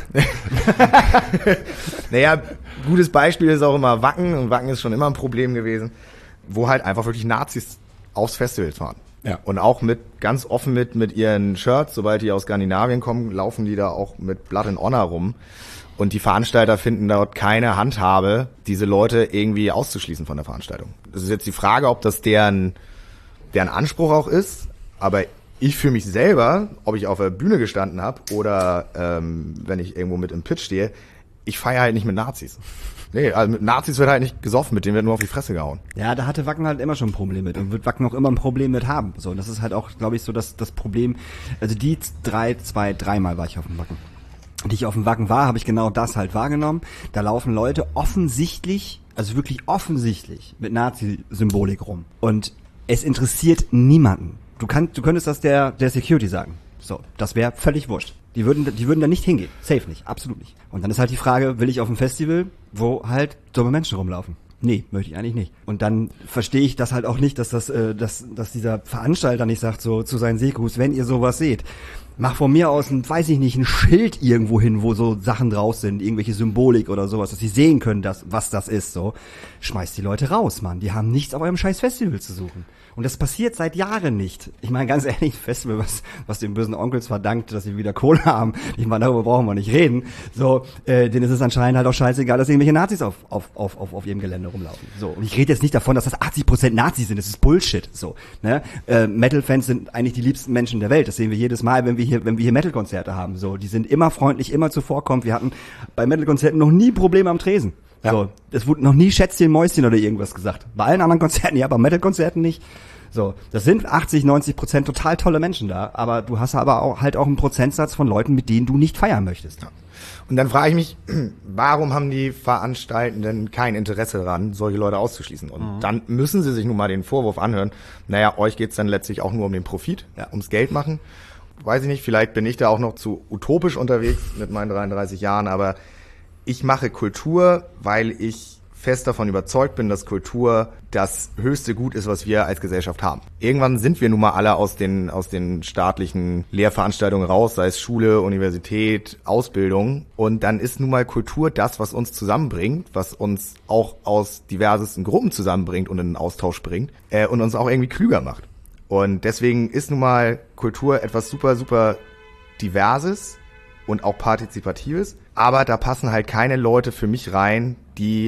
Naja, gutes Beispiel ist auch immer Wacken und Wacken ist schon immer ein Problem gewesen, wo halt einfach wirklich Nazis aufs Festival fahren. Ja. Und auch mit, ganz offen mit, mit ihren Shirts, sobald die aus Skandinavien kommen, laufen die da auch mit Blood and Honor rum. Und die Veranstalter finden dort keine Handhabe, diese Leute irgendwie auszuschließen von der Veranstaltung. Das ist jetzt die Frage, ob das deren, deren Anspruch auch ist. Aber ich für mich selber, ob ich auf der Bühne gestanden habe oder ähm, wenn ich irgendwo mit im Pitch stehe, ich feiere halt nicht mit Nazis. Nee, also mit Nazis wird halt nicht gesoffen, mit denen wird nur auf die Fresse gehauen. Ja, da hatte Wacken halt immer schon ein Problem mit und wird Wacken auch immer ein Problem mit haben. So, und das ist halt auch, glaube ich, so das, das Problem. Also die drei, zwei, dreimal war ich auf dem Wacken. Und die ich auf dem Wacken war, habe ich genau das halt wahrgenommen. Da laufen Leute offensichtlich, also wirklich offensichtlich mit Nazi-Symbolik rum. Und es interessiert niemanden. Du kannst, du könntest das der, der Security sagen. So, das wäre völlig wurscht. Die würden, die würden da nicht hingehen. Safe nicht. Absolut nicht. Und dann ist halt die Frage, will ich auf ein Festival, wo halt dumme Menschen rumlaufen? Nee, möchte ich eigentlich nicht. Und dann verstehe ich das halt auch nicht, dass das, äh, dass, dass dieser Veranstalter nicht sagt so zu seinen Sekus, wenn ihr sowas seht, mach von mir aus ein, weiß ich nicht, ein Schild irgendwo hin, wo so Sachen draus sind, irgendwelche Symbolik oder sowas, dass sie sehen können, dass, was das ist, so. Schmeißt die Leute raus, Mann. Die haben nichts auf eurem scheiß Festival zu suchen. Und das passiert seit Jahren nicht. Ich meine, ganz ehrlich, ein Festival, was, was den bösen Onkels verdankt, dass sie wieder Kohle haben. Ich meine, darüber brauchen wir nicht reden. So, äh, denen ist es anscheinend halt auch scheißegal, dass irgendwelche Nazis auf, auf, auf, auf, auf ihrem Gelände rumlaufen. So. Und ich rede jetzt nicht davon, dass das achtzig Prozent Nazis sind. Das ist Bullshit. So, ne? Äh, Metal-Fans sind eigentlich die liebsten Menschen der Welt. Das sehen wir jedes Mal, wenn wir hier, wenn wir hier Metal-Konzerte haben. So, die sind immer freundlich, immer zuvorkommend. Wir hatten bei Metal-Konzerten noch nie Probleme am Tresen. Ja. So, es wurde noch nie Schätzchen, Mäuschen oder irgendwas gesagt. Bei allen anderen Konzerten ja, bei Metal-Konzerten nicht. So, das sind achtzig, neunzig Prozent total tolle Menschen da, aber du hast aber auch halt auch einen Prozentsatz von Leuten, mit denen du nicht feiern möchtest. Ja. Und dann frage ich mich, warum haben die Veranstaltenden kein Interesse daran, solche Leute auszuschließen? Und mhm. dann müssen sie sich nun mal den Vorwurf anhören, naja, euch geht's dann letztlich auch nur um den Profit, ja. ums Geld machen. Weiß ich nicht, vielleicht bin ich da auch noch zu utopisch unterwegs mit meinen dreiunddreißig Jahren, aber ich mache Kultur, weil ich fest davon überzeugt bin, dass Kultur das höchste Gut ist, was wir als Gesellschaft haben. Irgendwann sind wir nun mal alle aus den aus den staatlichen Lehrveranstaltungen raus, sei es Schule, Universität, Ausbildung. Und dann ist nun mal Kultur das, was uns zusammenbringt, was uns auch aus diversesten Gruppen zusammenbringt und in den Austausch bringt äh, und uns auch irgendwie klüger macht. Und deswegen ist nun mal Kultur etwas super, super Diverses und auch Partizipatives. Aber da passen halt keine Leute für mich rein, die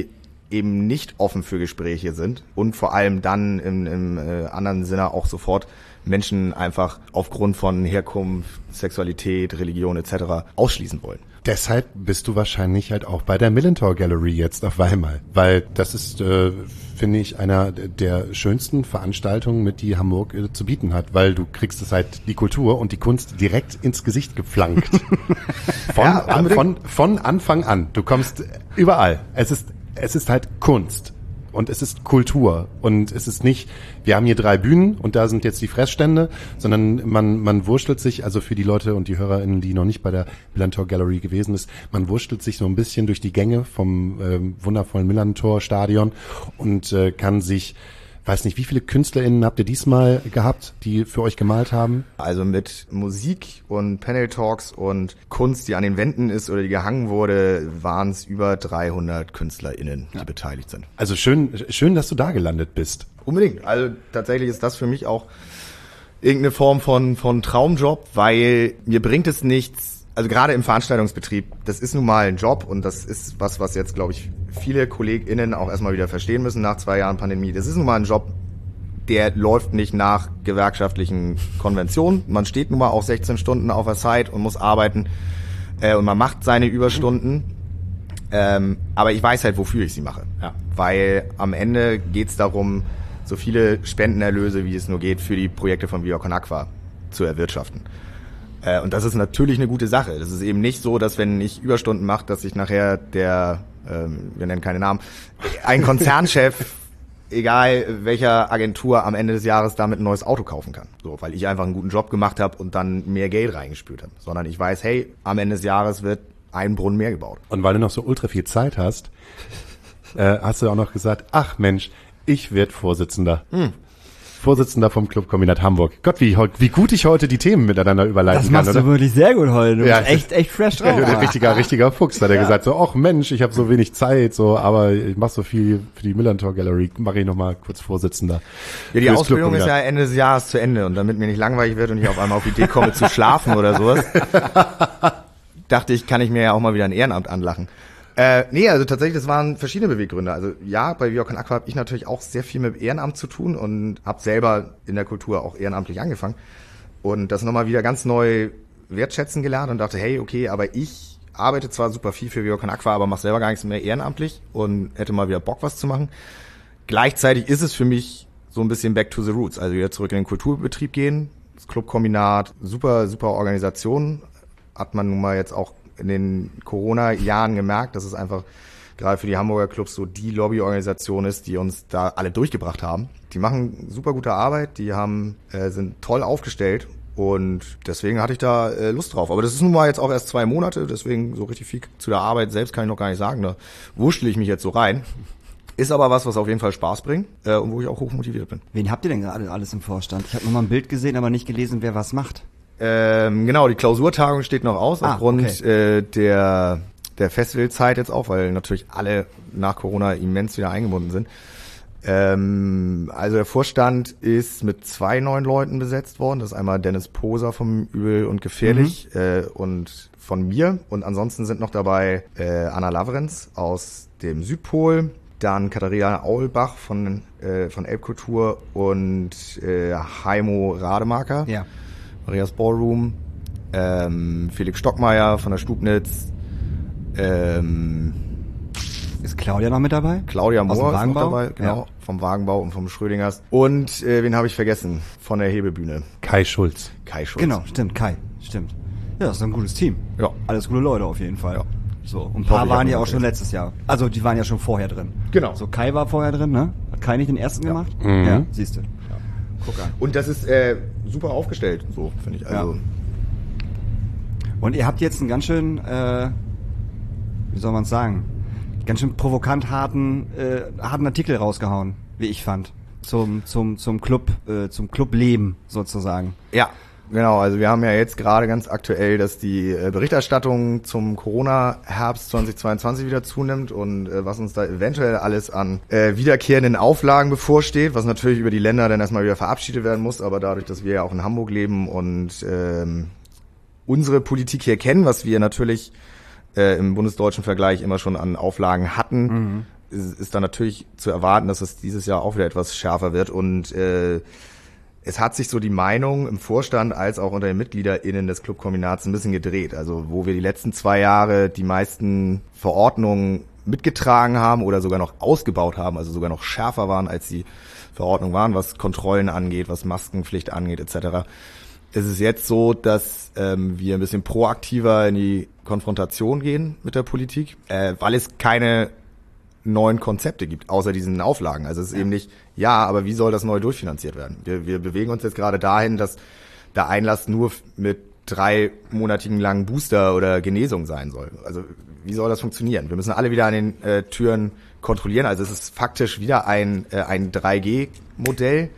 eben nicht offen für Gespräche sind und vor allem dann im, im äh, anderen Sinne auch sofort Menschen einfach aufgrund von Herkunft, Sexualität, Religion et cetera ausschließen wollen. Deshalb bist du wahrscheinlich halt auch bei der Millantor Gallery jetzt auf Weimar, weil das ist, äh, finde ich, einer der schönsten Veranstaltungen, mit die Hamburg äh, zu bieten hat, weil du kriegst es halt die Kultur und die Kunst direkt ins Gesicht gepflankt. Von, Ja, an, von, von Anfang an. Du kommst überall. Es ist, es ist halt Kunst. Und es ist Kultur. Und es ist nicht, wir haben hier drei Bühnen und da sind jetzt die Fressstände, sondern man, man wurschtelt sich, also für die Leute und die HörerInnen, die noch nicht bei der Millantor Gallery gewesen ist, man wurschtelt sich so ein bisschen durch die Gänge vom ähm, wundervollen Millantor Stadion und äh, kann sich, weiß nicht, wie viele KünstlerInnen habt ihr diesmal gehabt, die für euch gemalt haben? Also mit Musik und Panel Talks und Kunst, die an den Wänden ist oder die gehangen wurde, waren es über dreihundert KünstlerInnen, die ja. beteiligt sind. Also schön, schön, dass du da gelandet bist. Unbedingt. Also tatsächlich ist das für mich auch irgendeine Form von, von Traumjob, weil mir bringt es nichts, also gerade im Veranstaltungsbetrieb, das ist nun mal ein Job und das ist was, was jetzt, glaube ich, viele KollegInnen auch erstmal wieder verstehen müssen nach zwei Jahren Pandemie. Das ist nun mal ein Job, der läuft nicht nach gewerkschaftlichen Konventionen. Man steht nun mal auch sechzehn Stunden auf der Site und muss arbeiten äh, und man macht seine Überstunden. Ähm, aber ich weiß halt, wofür ich sie mache. Ja. Weil am Ende geht's darum, so viele Spendenerlöse, wie es nur geht, für die Projekte von Viva Con Aqua zu erwirtschaften. Und das ist natürlich eine gute Sache. Das ist eben nicht so, dass wenn ich Überstunden mache, dass sich nachher der, ähm, wir nennen keine Namen, ein Konzernchef, egal welcher Agentur, am Ende des Jahres damit ein neues Auto kaufen kann. So, weil ich einfach einen guten Job gemacht habe und dann mehr Geld reingespült habe. Sondern ich weiß, hey, am Ende des Jahres wird ein Brunnen mehr gebaut. Und weil du noch so ultra viel Zeit hast, äh, hast du auch noch gesagt, ach Mensch, ich werd Vorsitzender. Hm. Vorsitzender vom Clubkombinat Hamburg. Gott, wie, wie gut ich heute die Themen miteinander überleiten das kann, machst oder? Du wirklich sehr gut heute. Du ja, bist echt, echt fresh drauf. Ja, richtiger, richtiger Fuchs, hat er ja. gesagt, so, ach Mensch, ich habe so wenig Zeit, so, aber ich mach so viel für die Millantor Gallery, mache ich nochmal kurz Vorsitzender. Ja, die Ausbildung ist ja Ende des Jahres zu Ende und damit mir nicht langweilig wird und ich auf einmal auf die Idee komme zu schlafen oder sowas, dachte ich, kann ich mir ja auch mal wieder ein Ehrenamt anlachen. Äh, nee, also tatsächlich, das waren verschiedene Beweggründe. Also ja, bei Viva Con Aqua habe ich natürlich auch sehr viel mit Ehrenamt zu tun und habe selber in der Kultur auch ehrenamtlich angefangen und das nochmal wieder ganz neu wertschätzen gelernt und dachte, hey, okay, aber ich arbeite zwar super viel für Viva Con Aqua, aber mache selber gar nichts mehr ehrenamtlich und hätte mal wieder Bock, was zu machen. Gleichzeitig ist es für mich so ein bisschen back to the roots, also wieder zurück in den Kulturbetrieb gehen, das Clubkombinat, super, super Organisation, hat man nun mal jetzt auch in den Corona-Jahren gemerkt, dass es einfach gerade für die Hamburger Clubs so die Lobbyorganisation ist, die uns da alle durchgebracht haben. Die machen super gute Arbeit, die haben äh, sind toll aufgestellt und deswegen hatte ich da äh, Lust drauf. Aber das ist nun mal jetzt auch erst zwei Monate, deswegen so richtig viel zu der Arbeit selbst kann ich noch gar nicht sagen. Da wurschtel ich mich jetzt so rein. Ist aber was, was auf jeden Fall Spaß bringt äh, und wo ich auch hochmotiviert bin. Wen habt ihr denn gerade alles im Vorstand? Ich habe nur mal ein Bild gesehen, aber nicht gelesen, wer was macht. Ähm, genau, die Klausurtagung steht noch aus, ah, aufgrund okay. äh, der der Festivalzeit jetzt auch, weil natürlich alle nach Corona immens wieder eingebunden sind. Ähm, also der Vorstand ist mit zwei neuen Leuten besetzt worden. Das ist einmal Dennis Poser vom Übel und Gefährlich mhm. äh, und von mir. Und ansonsten sind noch dabei äh, Anna Lavrenz aus dem Südpol, dann Katharina Aulbach von äh, von Elbkultur und äh, Heimo Rademacher. Ja. Marias Ballroom, ähm, Felix Stockmeier von der Stubnitz, ähm, ist Claudia noch mit dabei? Claudia Mohr ist noch dabei, genau, ja. vom Wagenbau und vom Schrödingers. Und äh, wen habe ich vergessen? Von der Hebebühne. Kai Schulz. Kai Schulz. Genau, stimmt, Kai, stimmt. Ja, das ist ein gutes Team. Ja. Alles gute Leute auf jeden Fall. Ja. So, und ein Ich paar hoffe, waren ich ja hab auch schon noch letztes Jahr. Also die waren ja schon vorher drin. Genau. So Kai war vorher drin, ne? Hat Kai nicht den ersten Ja. gemacht? Mhm. Ja, siehst du. Ja. Guck an. Und das ist äh, super aufgestellt, so finde ich. Also Ja. Und ihr habt jetzt einen ganz schön, äh, wie soll man es sagen, ganz schön provokant harten, äh, harten Artikel rausgehauen, wie ich fand, zum zum zum Club, äh, zum Clubleben sozusagen. ja, genau. Also wir haben ja jetzt gerade ganz aktuell, dass die äh, Berichterstattung zum Corona-Herbst zweitausendzweiundzwanzig wieder zunimmt und äh, was uns da eventuell alles an äh, wiederkehrenden Auflagen bevorsteht, was natürlich über die Länder dann erstmal wieder verabschiedet werden muss, aber dadurch, dass wir ja auch in Hamburg leben und ähm, unsere Politik hier kennen, was wir natürlich äh, im bundesdeutschen Vergleich immer schon an Auflagen hatten, mhm. ist, ist dann natürlich zu erwarten, dass es dieses Jahr auch wieder etwas schärfer wird und äh, es hat sich so die Meinung im Vorstand als auch unter den MitgliederInnen des Clubkombinats ein bisschen gedreht. Also wo wir die letzten zwei Jahre die meisten Verordnungen mitgetragen haben oder sogar noch ausgebaut haben, also sogar noch schärfer waren, als die Verordnungen waren, was Kontrollen angeht, was Maskenpflicht angeht et cetera. Es ist jetzt so, dass ähm, wir ein bisschen proaktiver in die Konfrontation gehen mit der Politik, äh, weil es keine neuen Konzepte gibt, außer diesen Auflagen. Also es ist ja. eben nicht, ja, aber wie soll das neu durchfinanziert werden? Wir, wir bewegen uns jetzt gerade dahin, dass der Einlass nur mit dreimonatigen langen Booster oder Genesung sein soll. Also wie soll das funktionieren? Wir müssen alle wieder an den äh, Türen kontrollieren. Also es ist faktisch wieder ein, äh, ein drei G Modell.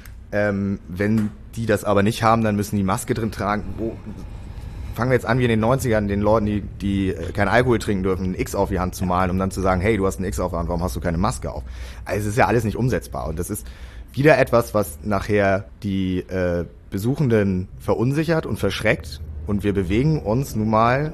Ähm, wenn die das aber nicht haben, dann müssen die Maske drin tragen. Wo, fangen wir jetzt an wie in den neunzigern, den Leuten, die, die keinen Alkohol trinken dürfen, ein X auf die Hand zu malen, um dann zu sagen, hey, du hast ein X auf der Hand, warum hast du keine Maske auf? Also es ist ja alles nicht umsetzbar. Und das ist wieder etwas, was nachher die äh, Besuchenden verunsichert und verschreckt. Und wir bewegen uns nun mal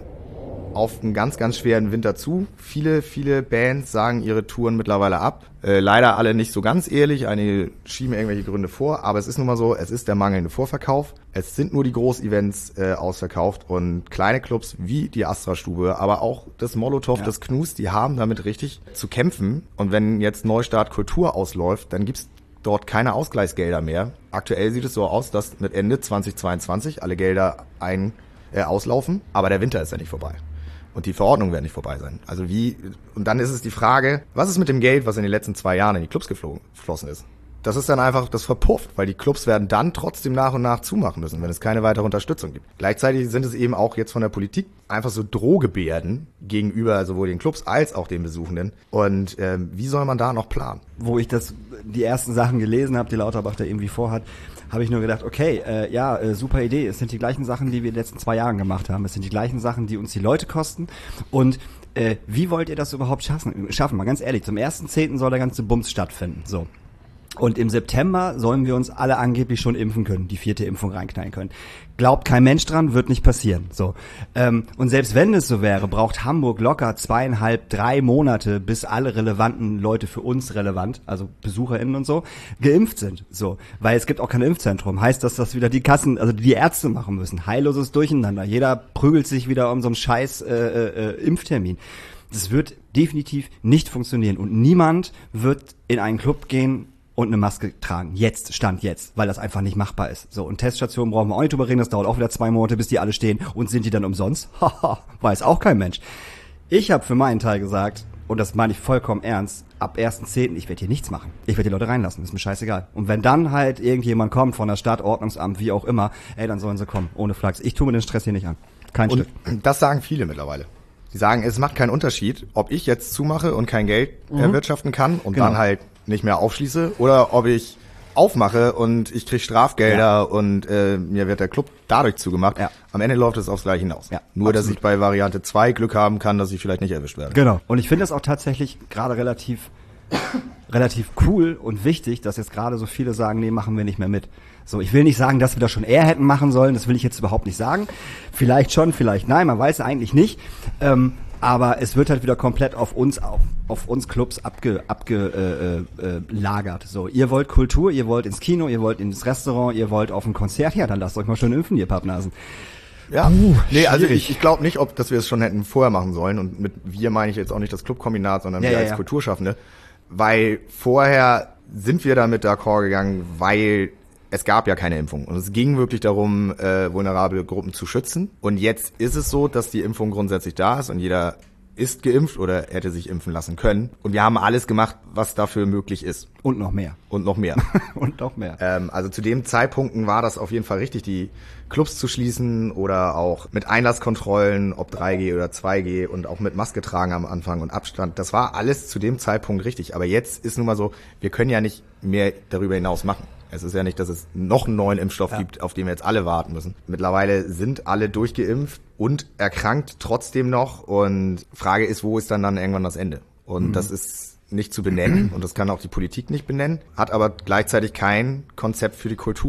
auf einen ganz, ganz schweren Winter zu. Viele, viele Bands sagen ihre Touren mittlerweile ab. Äh, leider alle nicht so ganz ehrlich. Einige schieben irgendwelche Gründe vor. Aber es ist nun mal so, es ist der mangelnde Vorverkauf. Es sind nur die Groß-Events äh, ausverkauft. Und kleine Clubs wie die Astra-Stube, aber auch das Molotow, ja. das Knus, die haben damit richtig zu kämpfen. Und wenn jetzt Neustart Kultur ausläuft, dann gibt's dort keine Ausgleichsgelder mehr. Aktuell sieht es so aus, dass mit Ende zweitausendzweiundzwanzig alle Gelder ein, äh, auslaufen. Aber der Winter ist ja nicht vorbei. Und die Verordnung wird nicht vorbei sein. Also wie, und dann ist es die Frage, was ist mit dem Geld, was in den letzten zwei Jahren in die Clubs geflogen, geflossen ist? Das ist dann einfach, das verpufft, weil die Clubs werden dann trotzdem nach und nach zumachen müssen, wenn es keine weitere Unterstützung gibt. Gleichzeitig sind es eben auch jetzt von der Politik einfach so Drohgebärden gegenüber sowohl den Clubs als auch den Besuchenden. Und ähm, wie soll man da noch planen? Wo ich das, die ersten Sachen gelesen habe, die Lauterbach da irgendwie vorhat, habe ich nur gedacht, okay, äh, ja, äh, super Idee. Es sind die gleichen Sachen, die wir in den letzten zwei Jahren gemacht haben. Es sind die gleichen Sachen, die uns die Leute kosten. Und äh, wie wollt ihr das überhaupt schaffen? Schaffen, mal ganz ehrlich. Zum ersten Zehnten soll der ganze Bums stattfinden. So. Und im September sollen wir uns alle angeblich schon impfen können, die vierte Impfung reinknallen können. Glaubt kein Mensch dran, wird nicht passieren. So. Ähm, und selbst wenn es so wäre, braucht Hamburg locker zweieinhalb, drei Monate, bis alle relevanten Leute für uns relevant, also BesucherInnen und so, geimpft sind. So. Weil es gibt auch kein Impfzentrum. Heißt, dass das wieder die Kassen, also die Ärzte machen müssen. Heilloses Durcheinander. Jeder prügelt sich wieder um so einen scheiß äh, äh, Impftermin. Das wird definitiv nicht funktionieren. Und niemand wird in einen Club gehen und eine Maske tragen. Jetzt, Stand jetzt, weil das einfach nicht machbar ist. So, und Teststationen brauchen wir auch nicht drüber reden, das dauert auch wieder zwei Monate, bis die alle stehen. Und sind die dann umsonst? Haha, weiß auch kein Mensch. Ich habe für meinen Teil gesagt, und das meine ich vollkommen ernst, ab ersten Zehnten ich werde hier nichts machen. Ich werde die Leute reinlassen, ist mir scheißegal. Und wenn dann halt irgendjemand kommt von der Stadt, Ordnungsamt, wie auch immer, ey, dann sollen sie kommen, ohne Flachs. Ich tue mir den Stress hier nicht an. Kein und Stück. Das sagen viele mittlerweile. Die sagen, es macht keinen Unterschied, ob ich jetzt zumache und kein Geld mhm. erwirtschaften kann und genau. dann halt nicht mehr aufschließe oder ob ich aufmache und ich krieg Strafgelder ja. und äh, mir wird der Club dadurch zugemacht. Ja. Am Ende läuft es aufs Gleiche hinaus. Ja, Nur, absolut. Dass ich bei Variante zwei Glück haben kann, dass ich vielleicht nicht erwischt werde. Genau. Und ich finde das auch tatsächlich gerade relativ relativ cool und wichtig, dass jetzt gerade so viele sagen, nee, machen wir nicht mehr mit. So, ich will nicht sagen, dass wir das schon eher hätten machen sollen, das will ich jetzt überhaupt nicht sagen. Vielleicht schon, vielleicht nein, man weiß eigentlich nicht. Ähm, aber es wird halt wieder komplett auf uns, auf, auf uns Clubs abge, abge, äh, äh, lagert. So, ihr wollt Kultur, ihr wollt ins Kino, ihr wollt ins Restaurant, ihr wollt auf ein Konzert, ja, dann lasst euch mal schön impfen, ihr Pappnasen. Ja, uh, nee, also ich, ich glaube nicht, ob, dass wir es schon hätten vorher machen sollen. Und mit wir meine ich jetzt auch nicht das Clubkombinat, sondern ja, wir ja, als ja. Kulturschaffende. Weil vorher sind wir damit d'accord gegangen, weil es gab ja keine Impfung. Und es ging wirklich darum, äh, vulnerable Gruppen zu schützen. Und jetzt ist es so, dass die Impfung grundsätzlich da ist und jeder ist geimpft oder hätte sich impfen lassen können. Und wir haben alles gemacht, was dafür möglich ist. Und noch mehr. Und noch mehr. Und noch mehr. Ähm, also zu dem Zeitpunkten war das auf jeden Fall richtig, die Clubs zu schließen oder auch mit Einlasskontrollen, ob drei G oder zwei G und auch mit Maske tragen am Anfang und Abstand. Das war alles zu dem Zeitpunkt richtig. Aber jetzt ist nun mal so, wir können ja nicht mehr darüber hinaus machen. Es ist ja nicht, dass es noch einen neuen Impfstoff ja. gibt, auf den wir jetzt alle warten müssen. Mittlerweile sind alle durchgeimpft und erkrankt trotzdem noch. Und Frage ist, wo ist dann dann irgendwann das Ende? Und mhm. das ist nicht zu benennen und das kann auch die Politik nicht benennen, hat aber gleichzeitig kein Konzept für die Kultur.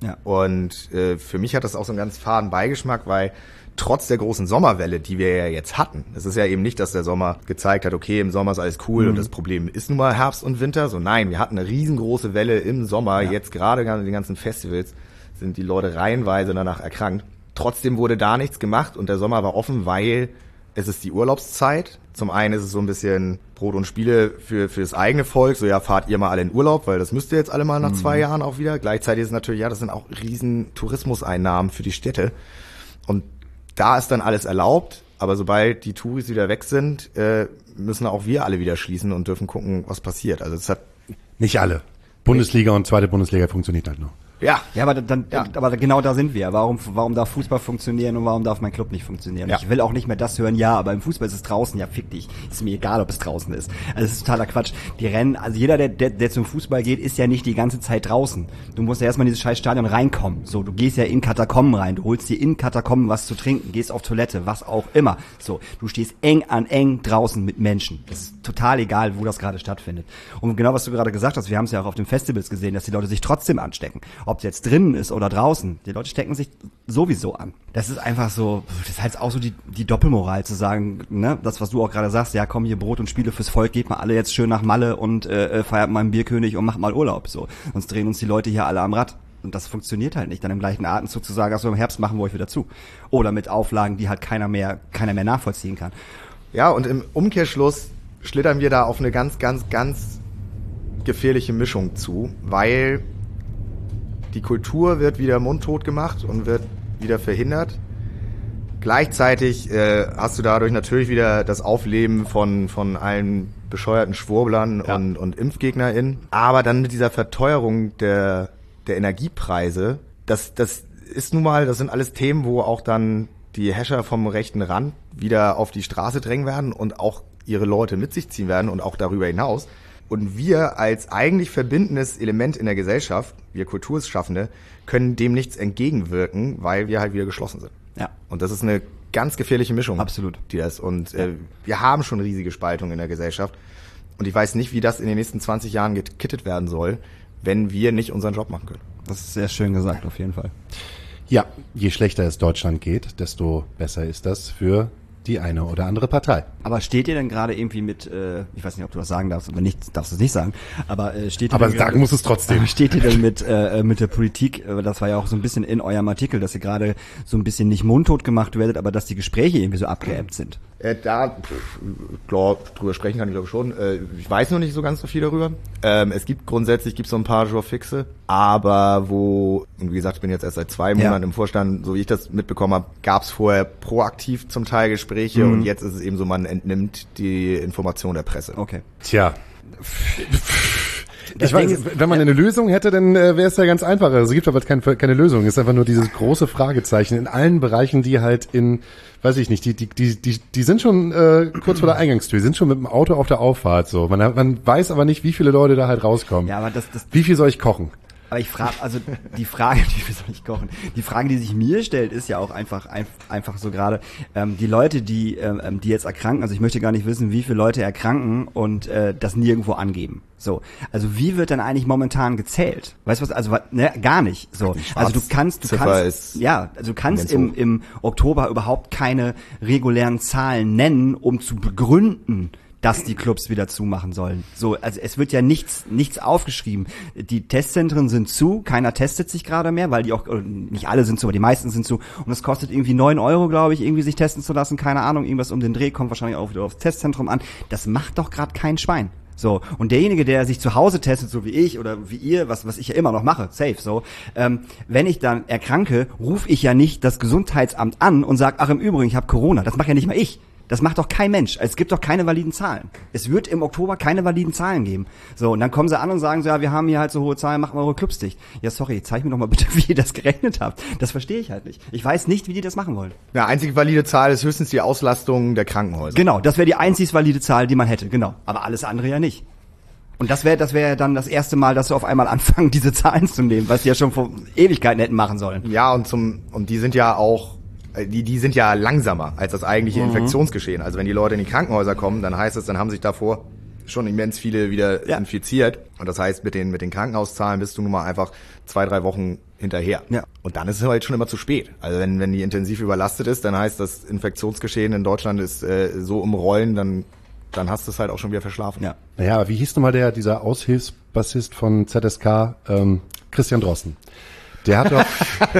Ja. Und äh, für mich hat das auch so einen ganz faden Beigeschmack, weil trotz der großen Sommerwelle, die wir ja jetzt hatten, es ist ja eben nicht, dass der Sommer gezeigt hat, okay, im Sommer ist alles cool mhm. und das Problem ist nun mal Herbst und Winter. So nein, wir hatten eine riesengroße Welle im Sommer. Ja. Jetzt gerade an den ganzen Festivals sind die Leute reihenweise danach erkrankt. Trotzdem wurde da nichts gemacht und der Sommer war offen, weil es ist die Urlaubszeit. Zum einen ist es so ein bisschen Brot und Spiele für für das eigene Volk. So, ja, fahrt ihr mal alle in Urlaub, weil das müsst ihr jetzt alle mal nach mhm. zwei Jahren auch wieder. Gleichzeitig ist es natürlich, ja, das sind auch riesen Tourismuseinnahmen für die Städte. Und da ist dann alles erlaubt. Aber sobald die Touris wieder weg sind, äh, müssen auch wir alle wieder schließen und dürfen gucken, was passiert. Also es hat nicht alle. Bundesliga und zweite Bundesliga funktioniert halt noch. Ja. Ja, aber dann, Ja. aber genau da sind wir. Warum, warum darf Fußball funktionieren und warum darf mein Club nicht funktionieren? Ja. Ich will auch nicht mehr das hören, ja, aber im Fußball ist es draußen, ja, fick dich. Ist mir egal, ob es draußen ist. Also, es ist totaler Quatsch. Die Rennen, also jeder, der, der, der zum Fußball geht, ist ja nicht die ganze Zeit draußen. Du musst ja erstmal in dieses scheiß Stadion reinkommen. So, du gehst ja in Katakomben rein, du holst dir in Katakomben was zu trinken, gehst auf Toilette, was auch immer. So, du stehst eng an eng draußen mit Menschen. Das ist total egal, wo das gerade stattfindet. Und genau, was du gerade gesagt hast, wir haben es ja auch auf den Festivals gesehen, dass die Leute sich trotzdem anstecken. Ob es jetzt drinnen ist oder draußen. Die Leute stecken sich sowieso an. Das ist einfach so, das ist halt auch so die, die Doppelmoral zu sagen, ne, das, was du auch gerade sagst, ja komm, hier Brot und Spiele fürs Volk, geht mal alle jetzt schön nach Malle und äh, feiert mal einen Bierkönig und macht mal Urlaub. So, sonst drehen uns die Leute hier alle am Rad. Und das funktioniert halt nicht, dann im gleichen Atemzug zu sagen, also im Herbst machen wir euch wieder zu. Oder mit Auflagen, die halt keiner mehr, keiner mehr nachvollziehen kann. Ja, und im Umkehrschluss schlittern wir da auf eine ganz, ganz, ganz gefährliche Mischung zu, weil die Kultur wird wieder mundtot gemacht und wird wieder verhindert. Gleichzeitig äh, hast du dadurch natürlich wieder das Aufleben von von allen bescheuerten Schwurblern ja. und, und ImpfgegnerInnen. Aber dann mit dieser Verteuerung der der Energiepreise, das das ist nun mal, das sind alles Themen, wo auch dann die Häscher vom rechten Rand wieder auf die Straße drängen werden und auch ihre Leute mit sich ziehen werden und auch darüber hinaus. Und wir als eigentlich verbindendes Element in der Gesellschaft, wir Kulturschaffende, können dem nichts entgegenwirken, weil wir halt wieder geschlossen sind. Ja. Und das ist eine ganz gefährliche Mischung. Absolut. Die das und äh, wir haben schon riesige Spaltungen in der Gesellschaft. Und ich weiß nicht, wie das in den nächsten zwanzig Jahren gekittet werden soll, wenn wir nicht unseren Job machen können. Das ist sehr schön gesagt, auf jeden Fall. Ja, je schlechter es Deutschland geht, desto besser ist das für die eine oder andere Partei. Aber steht ihr denn gerade irgendwie mit, äh, ich weiß nicht, ob du das sagen darfst, aber nicht, darfst du es nicht sagen, aber äh, steht ihr Aber denn sagen gerade, muss es trotzdem. Steht ihr denn mit äh, mit der Politik, äh, das war ja auch so ein bisschen in eurem Artikel, dass ihr gerade so ein bisschen nicht mundtot gemacht werdet, aber dass die Gespräche irgendwie so abgeebbt sind? Äh, da, pff, klar, drüber sprechen kann ich glaube schon. Äh, ich weiß noch nicht so ganz so viel darüber. Ähm, es gibt grundsätzlich, gibt so ein paar Jour fixe, aber wo, und wie gesagt, ich bin jetzt erst seit zwei Monaten ja. im Vorstand, so wie ich das mitbekommen habe, gab es vorher proaktiv zum Teil Gespräche mhm. und jetzt ist es eben so, man entnimmt die Information der Presse. Okay. Tja. Das ich weiß, ist, wenn man ja. eine Lösung hätte, dann äh, wäre es ja ganz einfach. Also, es gibt aber keine, keine Lösung. Es ist einfach nur dieses große Fragezeichen in allen Bereichen, die halt in, weiß ich nicht, die die die die, die sind schon äh, kurz vor der Eingangstür, die sind schon mit dem Auto auf der Auffahrt. So, man man weiß aber nicht, wie viele Leute da halt rauskommen. Ja, aber das, das wie viel soll ich kochen? Aber ich frage, also die Frage, die wie soll ich kochen? Die Frage, die sich mir stellt, ist ja auch einfach ein, einfach so gerade ähm, die Leute, die ähm, die jetzt erkranken. Also ich möchte gar nicht wissen, wie viele Leute erkranken und äh, das nirgendwo angeben. So, also wie wird dann eigentlich momentan gezählt? Weißt du was? Also ne, gar nicht. So, also du kannst, du Ziffer kannst, ja, also du kannst im im Oktober überhaupt keine regulären Zahlen nennen, um zu begründen, dass die Clubs wieder zumachen sollen. So, also es wird ja nichts nichts aufgeschrieben. Die Testzentren sind zu, keiner testet sich gerade mehr, weil die auch, nicht alle sind zu, aber die meisten sind zu. Und es kostet irgendwie neun Euro, glaube ich, irgendwie sich testen zu lassen. Keine Ahnung, irgendwas um den Dreh, kommt wahrscheinlich auch wieder aufs Testzentrum an. Das macht doch gerade kein Schwein. So, und derjenige, der sich zu Hause testet, so wie ich oder wie ihr, was was ich ja immer noch mache, safe, so, ähm, wenn ich dann erkranke, rufe ich ja nicht das Gesundheitsamt an und sage, ach im Übrigen, ich habe Corona. Das macht ja nicht mal ich. Das macht doch kein Mensch. Es gibt doch keine validen Zahlen. Es wird im Oktober keine validen Zahlen geben. So, und dann kommen sie an und sagen so, ja, wir haben hier halt so hohe Zahlen, machen wir eure Clubs dicht. Ja, sorry, zeig mir doch mal bitte, wie ihr das gerechnet habt. Das verstehe ich halt nicht. Ich weiß nicht, wie die das machen wollen. Ja, einzige valide Zahl ist höchstens die Auslastung der Krankenhäuser. Genau, das wäre die einzig valide Zahl, die man hätte, genau. Aber alles andere ja nicht. Und das wäre das wäre dann das erste Mal, dass sie auf einmal anfangen, diese Zahlen zu nehmen, was sie ja schon vor Ewigkeiten hätten machen sollen. Ja, und zum und die sind ja auch Die, die sind ja langsamer als das eigentliche mhm. Infektionsgeschehen. Also wenn die Leute in die Krankenhäuser kommen, dann heißt es, dann haben sich davor schon immens viele wieder Ja. infiziert. Und das heißt, mit den, mit den Krankenhauszahlen bist du nun mal einfach zwei, drei Wochen hinterher. Ja. Und dann ist es halt schon immer zu spät. Also wenn, wenn die intensiv überlastet ist, dann heißt das Infektionsgeschehen in Deutschland ist äh, so im Rollen, dann, dann hast du es halt auch schon wieder verschlafen. Ja. Naja, aber wie hieß nochmal der, dieser Aushilfsbassist von Z S K, ähm, Christian Drosten? Der hat doch,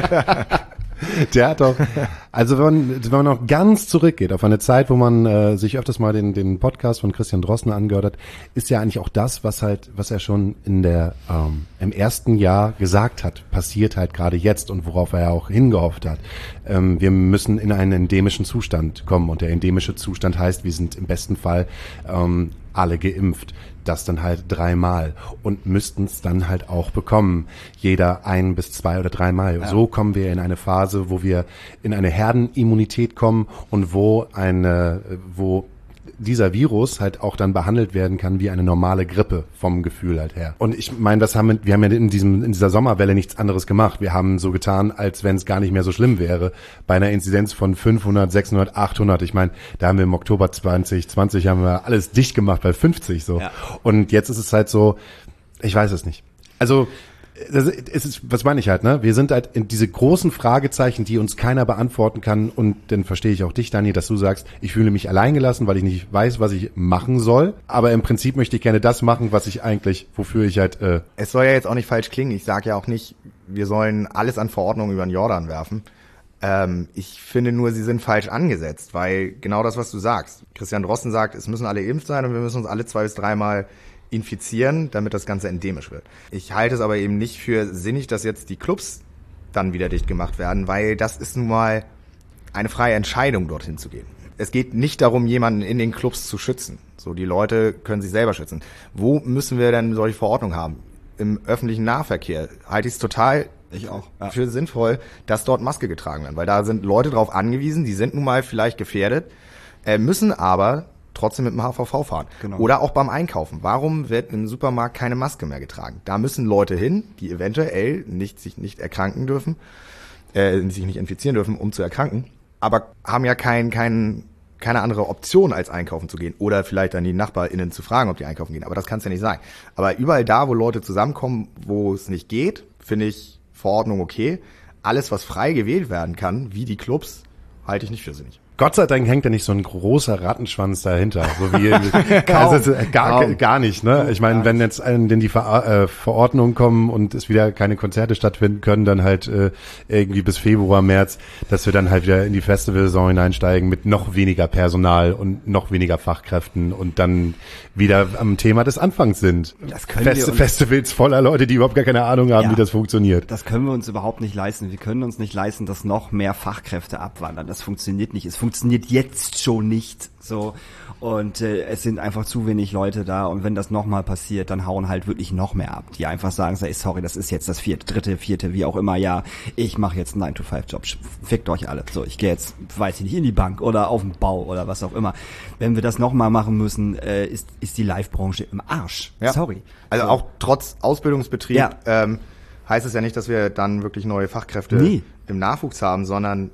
der hat doch, also wenn man, wenn man noch ganz zurückgeht auf eine Zeit, wo man äh, sich öfters mal den, den Podcast von Christian Drosten angehört hat, ist ja eigentlich auch das, was halt, was er schon in der, ähm, im ersten Jahr gesagt hat, passiert halt gerade jetzt und worauf er ja auch hingehofft hat. Ähm, wir müssen in einen endemischen Zustand kommen und der endemische Zustand heißt, wir sind im besten Fall ähm, alle geimpft. Das dann halt dreimal und müssten es dann halt auch bekommen. Jeder ein bis zwei oder dreimal. Ja. So kommen wir in eine Phase, wo wir in eine Herdenimmunität kommen und wo eine, wo dieser Virus halt auch dann behandelt werden kann wie eine normale Grippe vom Gefühl halt her. Und ich meine, das haben wir, wir haben ja in diesem, in dieser Sommerwelle nichts anderes gemacht. Wir haben so getan, als wenn es gar nicht mehr so schlimm wäre. Bei einer Inzidenz von fünfhundert, sechshundert, achthundert. Ich meine, da haben wir im Oktober zwanzig zwanzig haben wir alles dicht gemacht bei fünfzig so. Ja. Und jetzt ist es halt so, ich weiß es nicht. Also, das ist, was meine ich halt, ne? Wir sind halt in diese großen Fragezeichen, die uns keiner beantworten kann, und dann verstehe ich auch dich, Dani, dass du sagst, ich fühle mich alleingelassen, weil ich nicht weiß, was ich machen soll, aber im Prinzip möchte ich gerne das machen, was ich eigentlich, wofür ich halt... Äh Es soll ja jetzt auch nicht falsch klingen, ich sage ja auch nicht, wir sollen alles an Verordnungen über den Jordan werfen. Ähm, ich finde nur, sie sind falsch angesetzt, weil genau das, was du sagst. Christian Drosten sagt, es müssen alle geimpft sein und wir müssen uns alle zwei bis dreimal infizieren, damit das Ganze endemisch wird. Ich halte es aber eben nicht für sinnig, dass jetzt die Clubs dann wieder dicht gemacht werden, weil das ist nun mal eine freie Entscheidung, dorthin zu gehen. Es geht nicht darum, jemanden in den Clubs zu schützen. So, die Leute können sich selber schützen. Wo müssen wir denn solche Verordnungen haben? Im öffentlichen Nahverkehr halte ich es total Ich auch. Ja. für sinnvoll, dass dort Maske getragen wird, weil da sind Leute drauf angewiesen, die sind nun mal vielleicht gefährdet, äh, müssen aber trotzdem mit dem H V V fahren. Genau. Oder auch beim Einkaufen. Warum wird im Supermarkt keine Maske mehr getragen? Da müssen Leute hin, die eventuell nicht, sich nicht erkranken dürfen, äh, sich nicht infizieren dürfen, um zu erkranken, aber haben ja kein, kein, keine andere Option, als einkaufen zu gehen. Oder vielleicht dann die NachbarInnen zu fragen, ob die einkaufen gehen. Aber das kann es ja nicht sein. Aber überall da, wo Leute zusammenkommen, wo es nicht geht, finde ich Verordnung okay. Alles, was frei gewählt werden kann, wie die Clubs, halte ich nicht für sinnig. Gott sei Dank hängt da nicht so ein großer Rattenschwanz dahinter, so wie also gar gar nicht, ne? Ich meine, wenn jetzt denn die Ver äh, Verordnungen kommen und es wieder keine Konzerte stattfinden können, dann halt äh, irgendwie bis Februar, März, dass wir dann halt wieder in die Festivalsaison hineinsteigen mit noch weniger Personal und noch weniger Fachkräften und dann wieder am Thema des Anfangs sind. Das können Fest wir uns, Festivals voller Leute, die überhaupt gar keine Ahnung haben, Ja. wie das funktioniert. das können wir uns überhaupt nicht leisten. Wir können uns nicht leisten, dass noch mehr Fachkräfte abwandern. Das funktioniert nicht. Es funktioniert jetzt schon nicht so. Und äh, es sind einfach zu wenig Leute da. Und wenn das nochmal passiert, dann hauen halt wirklich noch mehr ab. Die einfach sagen, ey, sorry, das ist jetzt das vierte, dritte, vierte, wie auch immer. Ja, ich mache jetzt einen nine to five Job. Fickt euch alle. So, ich gehe jetzt, weiß ich nicht, in die Bank oder auf den Bau oder was auch immer. Wenn wir das nochmal machen müssen, äh, ist, ist die Live-Branche im Arsch. Ja. Sorry. Also so. auch trotz Ausbildungsbetrieb Ja. ähm, heißt es ja nicht, dass wir dann wirklich neue Fachkräfte Nee. im Nachwuchs haben, sondern,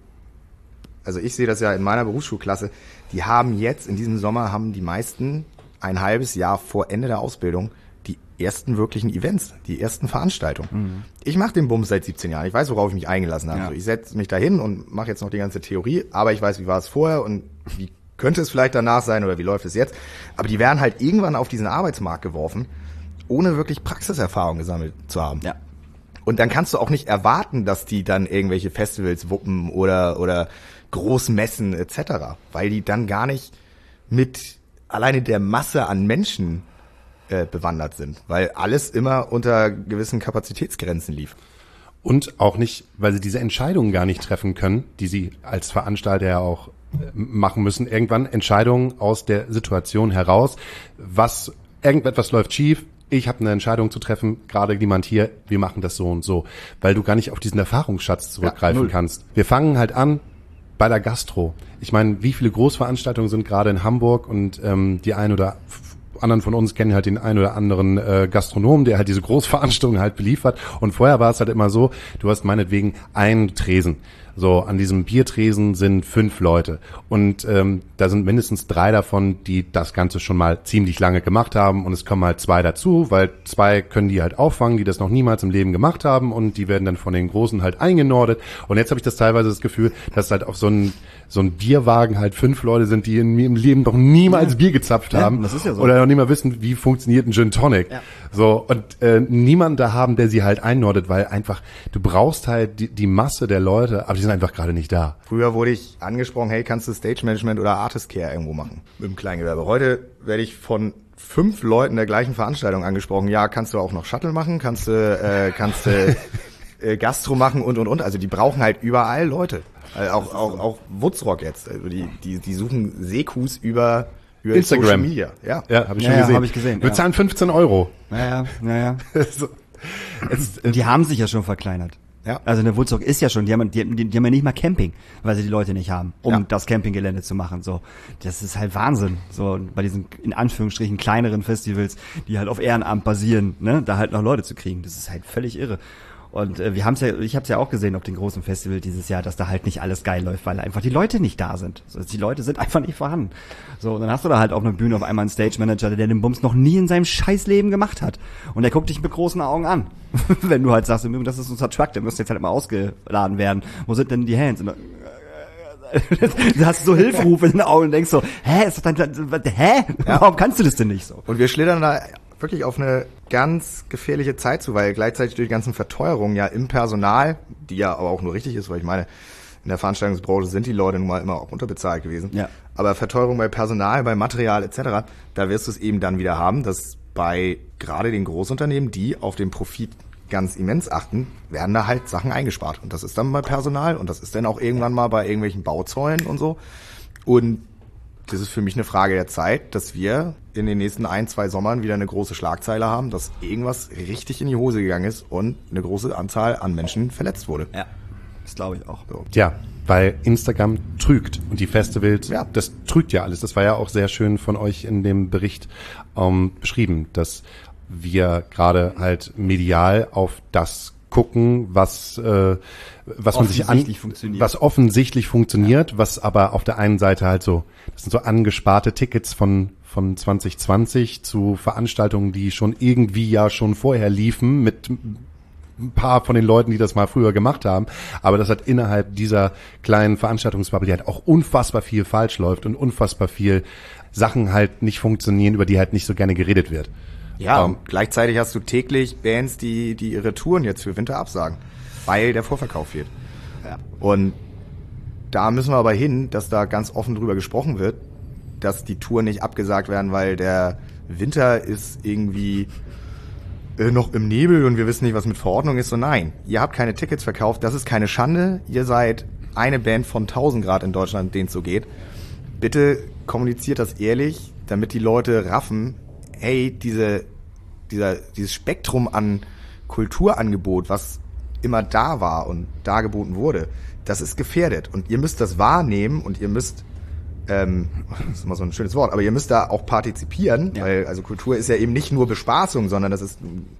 also ich sehe das ja in meiner Berufsschulklasse, die haben jetzt, in diesem Sommer haben die meisten ein halbes Jahr vor Ende der Ausbildung die ersten wirklichen Events, die ersten Veranstaltungen. Mhm. Ich mache den Bums seit siebzehn Jahren. Ich weiß, worauf ich mich eingelassen habe. Ja. So, ich setze mich dahin und mache jetzt noch die ganze Theorie, aber ich weiß, wie war es vorher und wie könnte es vielleicht danach sein oder wie läuft es jetzt. Aber die werden halt irgendwann auf diesen Arbeitsmarkt geworfen, ohne wirklich Praxiserfahrung gesammelt zu haben. Ja. Und dann kannst du auch nicht erwarten, dass die dann irgendwelche Festivals wuppen oder oder Großmessen et cetera, weil die dann gar nicht mit alleine der Masse an Menschen äh, bewandert sind, weil alles immer unter gewissen Kapazitätsgrenzen lief. Und auch nicht, weil sie diese Entscheidungen gar nicht treffen können, die sie als Veranstalter ja auch machen müssen. Irgendwann Entscheidungen aus der Situation heraus, was irgendetwas läuft schief, ich habe eine Entscheidung zu treffen, gerade jemand hier, wir machen das so und so, weil du gar nicht auf diesen Erfahrungsschatz zurückgreifen Ja, kannst. Wir fangen halt an bei der Gastro. Ich meine, wie viele Großveranstaltungen sind gerade in Hamburg und ähm, die ein oder anderen von uns kennen halt den einen oder anderen äh, Gastronomen, der halt diese Großveranstaltungen halt beliefert. Und vorher war es halt immer so, du hast meinetwegen einen Tresen So, an diesem Biertresen sind fünf Leute. Und ähm, da sind mindestens drei davon, die das Ganze schon mal ziemlich lange gemacht haben. Und es kommen halt zwei dazu, weil zwei können die halt auffangen, die das noch niemals im Leben gemacht haben. Und die werden dann von den Großen halt eingenordet. Und jetzt habe ich das teilweise das Gefühl, dass halt auf so ein so ein Bierwagen halt fünf Leute sind, die in ihrem Leben noch niemals ja. Bier gezapft ja, haben. Das ist ja so. Oder noch nicht mal wissen, wie funktioniert ein Gin Tonic. Ja. So, und äh, niemand da haben, der sie halt einnordet, weil einfach, du brauchst halt die, die Masse der Leute, aber die sind einfach gerade nicht da. Früher wurde ich angesprochen, hey, kannst du Stage Management oder Artist Care irgendwo machen im Kleingewerbe. Heute werde ich von fünf Leuten der gleichen Veranstaltung angesprochen. Ja, kannst du auch noch Shuttle machen? Kannst du, äh, kannst du äh, Gastro machen und, und, und. Also die brauchen halt überall Leute. Also auch, auch, auch Wutzrock jetzt. Also die, die, die suchen Sekus über, über Instagram. Social Media. Ja, ja habe ich schon ja, gesehen. Ja, hab ich gesehen. Wir ja. zahlen fünfzehn Euro. Naja, naja. so. Jetzt, Und die haben sich ja schon verkleinert. Ja. Also eine Woodstock ist ja schon, die haben, die, die, die haben ja nicht mal Camping, weil sie die Leute nicht haben, um ja. das Campinggelände zu machen. So, das ist halt Wahnsinn. So bei diesen in Anführungsstrichen kleineren Festivals, die halt auf Ehrenamt basieren, ne, da halt noch Leute zu kriegen, das ist halt völlig irre. Und äh, wir haben es ja, ich habe es ja auch gesehen auf den großen Festival dieses Jahr, dass da halt nicht alles geil läuft, weil einfach die Leute nicht da sind. So, die Leute sind einfach nicht vorhanden. So, und dann hast du da halt auf einer Bühne auf einmal einen Stage Manager, der den Bums noch nie in seinem Scheißleben gemacht hat. Und der guckt dich mit großen Augen an. Wenn du halt sagst, das ist unser Truck, der müsste jetzt halt immer ausgeladen werden. Wo sind denn die Hands? Und du hast so Hilferufe in den Augen und denkst so, hä, ist das dein, hä? Ja. Warum kannst du das denn nicht so? Und wir schlittern da wirklich auf eine ganz gefährliche Zeit zu, weil gleichzeitig durch die ganzen Verteuerungen ja im Personal, die ja aber auch nur richtig ist, weil ich meine, in der Veranstaltungsbranche sind die Leute nun mal immer auch unterbezahlt gewesen. Ja. Aber Verteuerung bei Personal, bei Material et cetera, da wirst du es eben dann wieder haben, dass bei gerade den Großunternehmen, die auf den Profit ganz immens achten, werden da halt Sachen eingespart. Und das ist dann bei Personal und das ist dann auch irgendwann mal bei irgendwelchen Bauzäunen und so. Und das ist für mich eine Frage der Zeit, dass wir in den nächsten ein, zwei Sommern wieder eine große Schlagzeile haben, dass irgendwas richtig in die Hose gegangen ist und eine große Anzahl an Menschen verletzt wurde. Ja, das glaube ich auch. So. Ja, weil Instagram trügt und die Festivals, ja. das trügt ja alles. Das war ja auch sehr schön von euch in dem Bericht ähm, beschrieben, dass wir gerade halt medial auf das gucken, was äh, was man sich an, was offensichtlich funktioniert, ja. was aber auf der einen Seite halt so, das sind so angesparte Tickets von von zwanzig zwanzig zu Veranstaltungen, die schon irgendwie ja schon vorher liefen mit ein paar von den Leuten, die das mal früher gemacht haben, aber das hat innerhalb dieser kleinen Veranstaltungsbubble, die halt auch unfassbar viel falsch läuft und unfassbar viel Sachen halt nicht funktionieren, über die halt nicht so gerne geredet wird. Ja, um, gleichzeitig hast du täglich Bands, die die ihre Touren jetzt für Winter absagen, weil der Vorverkauf fehlt. Ja. Und da müssen wir aber hin, dass da ganz offen drüber gesprochen wird, dass die Touren nicht abgesagt werden, weil der Winter ist irgendwie äh, noch im Nebel und wir wissen nicht, was mit Verordnung ist. So nein, ihr habt keine Tickets verkauft, das ist keine Schande. Ihr seid eine Band von tausend Grad in Deutschland, denen es so geht. Bitte kommuniziert das ehrlich, damit die Leute raffen, hey, diese, dieser, dieses Spektrum an Kulturangebot, was immer da war und dargeboten wurde, das ist gefährdet. Und ihr müsst das wahrnehmen und ihr müsst, ähm, das ist immer so ein schönes Wort, aber ihr müsst da auch partizipieren, ja. Weil also Kultur ist ja eben nicht nur Bespaßung, sondern das ist,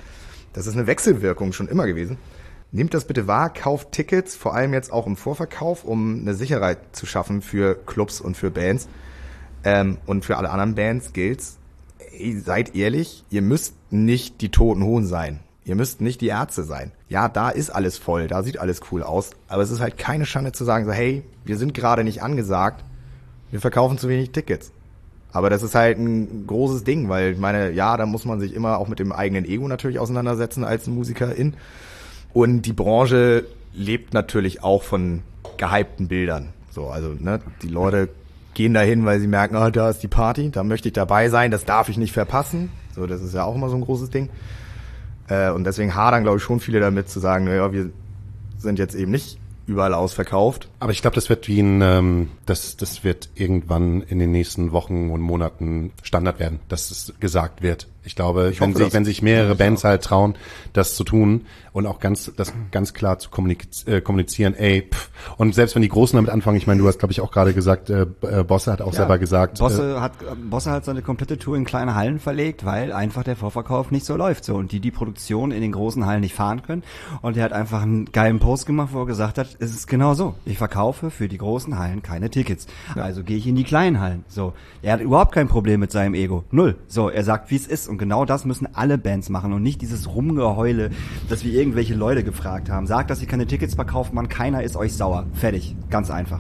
das ist eine Wechselwirkung schon immer gewesen. Nehmt das bitte wahr, kauft Tickets, vor allem jetzt auch im Vorverkauf, um eine Sicherheit zu schaffen für Clubs und für Bands. Ähm, und für alle anderen Bands gilt's, ey, seid ehrlich, ihr müsst nicht die Toten Hosen sein. Ihr müsst nicht die Ärzte sein. Ja, da ist alles voll, da sieht alles cool aus, aber es ist halt keine Schande zu sagen, so hey, wir sind gerade nicht angesagt, wir verkaufen zu wenig Tickets. Aber das ist halt ein großes Ding, weil ich meine, ja, da muss man sich immer auch mit dem eigenen Ego natürlich auseinandersetzen als Musikerin. Und die Branche lebt natürlich auch von gehypten Bildern. So, also ne, die Leute gehen dahin, weil sie merken, ah, da ist die Party, da möchte ich dabei sein, das darf ich nicht verpassen. So, das ist ja auch immer so ein großes Ding. Äh, und deswegen hadern, glaube ich, schon viele damit zu sagen, naja, wir sind jetzt eben nicht überall ausverkauft. Aber ich glaube, das wird wie ein, ähm, das, das wird irgendwann in den nächsten Wochen und Monaten Standard werden, dass es gesagt wird. Ich glaube, Ich wenn hoffe, sich, dass- wenn sich mehrere Ja, Bands halt trauen, das zu tun und auch ganz, das ganz klar zu kommuniz- äh, kommunizieren, ey, pff. Und selbst wenn die Großen damit anfangen, ich meine, du hast, glaube ich, auch gerade gesagt, äh, äh, Bosse hat auch Ja, selber gesagt, Bosse hat Bosse hat seine komplette Tour in kleine Hallen verlegt, weil einfach der Vorverkauf nicht so läuft so und die die Produktion in den großen Hallen nicht fahren können. Und er hat einfach einen geilen Post gemacht, wo er gesagt hat, es ist genau so. Ich verkaufe für die großen Hallen keine Tickets. Also gehe ich in die kleinen Hallen. So, er hat überhaupt kein Problem mit seinem Ego. Null. So, er sagt, wie es ist. Und genau das müssen alle Bands machen und nicht dieses Rumgeheule, dass wir irgendwelche Leute gefragt haben. Sagt, dass ihr keine Tickets verkauft, man, keiner ist euch sauer. Fertig. Ganz einfach.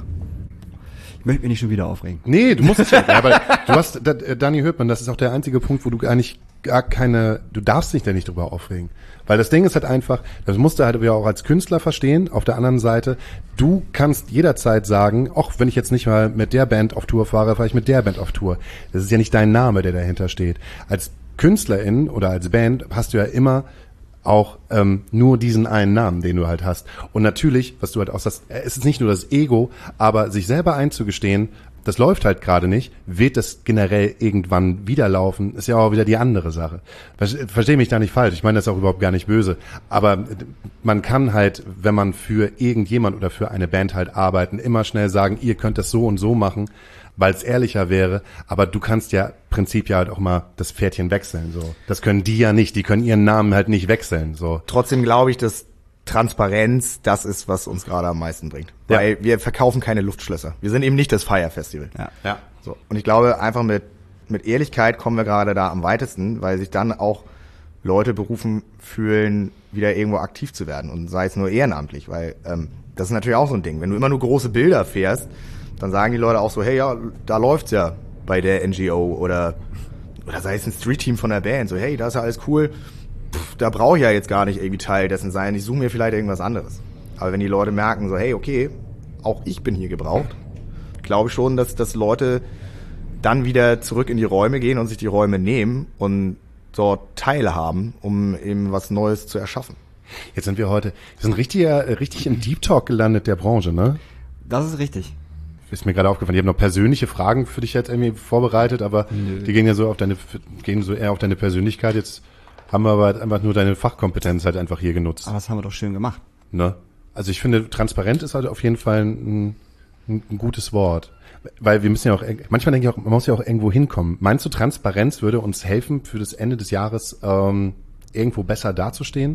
Ich möchte mich nicht schon wieder aufregen. nee, du musst es ja, aber du hast, da, äh, Dani Hürtmann, das ist auch der einzige Punkt, wo du eigentlich gar keine, du darfst dich da nicht drüber aufregen. Weil das Ding ist halt einfach, das musst du halt ja auch als Künstler verstehen. Auf der anderen Seite, du kannst jederzeit sagen, auch wenn ich jetzt nicht mal mit der Band auf Tour fahre, fahre ich mit der Band auf Tour. Das ist ja nicht dein Name, der dahinter steht. Als Künstlerin oder als Band hast du ja immer auch ähm, nur diesen einen Namen, den du halt hast. Und natürlich, was du halt auch sagst, es ist nicht nur das Ego, aber sich selber einzugestehen, das läuft halt gerade nicht, wird das generell irgendwann wieder laufen, ist ja auch wieder die andere Sache. Verstehe mich da nicht falsch, ich meine das ist auch überhaupt gar nicht böse, aber man kann halt, wenn man für irgendjemand oder für eine Band halt arbeiten, immer schnell sagen, ihr könnt das so und so machen, weil es ehrlicher wäre, aber du kannst ja im Prinzip ja halt auch mal das Pferdchen wechseln, so. Das können die ja nicht, die können ihren Namen halt nicht wechseln, so. Trotzdem glaube ich, dass Transparenz das ist, was uns gerade am meisten bringt. Ja. Weil wir verkaufen keine Luftschlösser. Wir sind eben nicht das Fire Festival. Ja. Ja. So. Und ich glaube, einfach mit, mit Ehrlichkeit kommen wir gerade da am weitesten, weil sich dann auch Leute berufen fühlen, wieder irgendwo aktiv zu werden. Und sei es nur ehrenamtlich, weil ähm, das ist natürlich auch so ein Ding. Wenn du immer nur große Bilder fährst, dann sagen die Leute auch so, hey, ja, da läuft's ja bei der N G O oder, oder sei es ein Street-Team von der Band. So, hey, da ist ja alles cool. Pff, da brauche ich ja jetzt gar nicht irgendwie Teil dessen sein. Ich suche mir vielleicht irgendwas anderes. Aber wenn die Leute merken so, hey, okay, auch ich bin hier gebraucht, glaube ich schon, dass, dass Leute dann wieder zurück in die Räume gehen und sich die Räume nehmen und dort teilhaben, um eben was Neues zu erschaffen. Jetzt sind wir heute, wir sind richtig, richtig im Deep Talk gelandet der Branche, ne? Das ist richtig. Ist mir gerade aufgefallen. Ich habe noch persönliche Fragen für dich jetzt irgendwie vorbereitet, aber Nö. die gehen ja so auf deine, gehen so eher auf deine Persönlichkeit. Jetzt haben wir aber halt einfach nur deine Fachkompetenz halt einfach hier genutzt. Aber das haben wir doch schön gemacht. Ne? Also ich finde, transparent ist halt auf jeden Fall ein, ein, ein gutes Wort. Weil wir müssen ja auch, manchmal denke ich auch, man muss ja auch irgendwo hinkommen. Meinst du, Transparenz würde uns helfen, für das Ende des Jahres ähm, irgendwo besser dazustehen?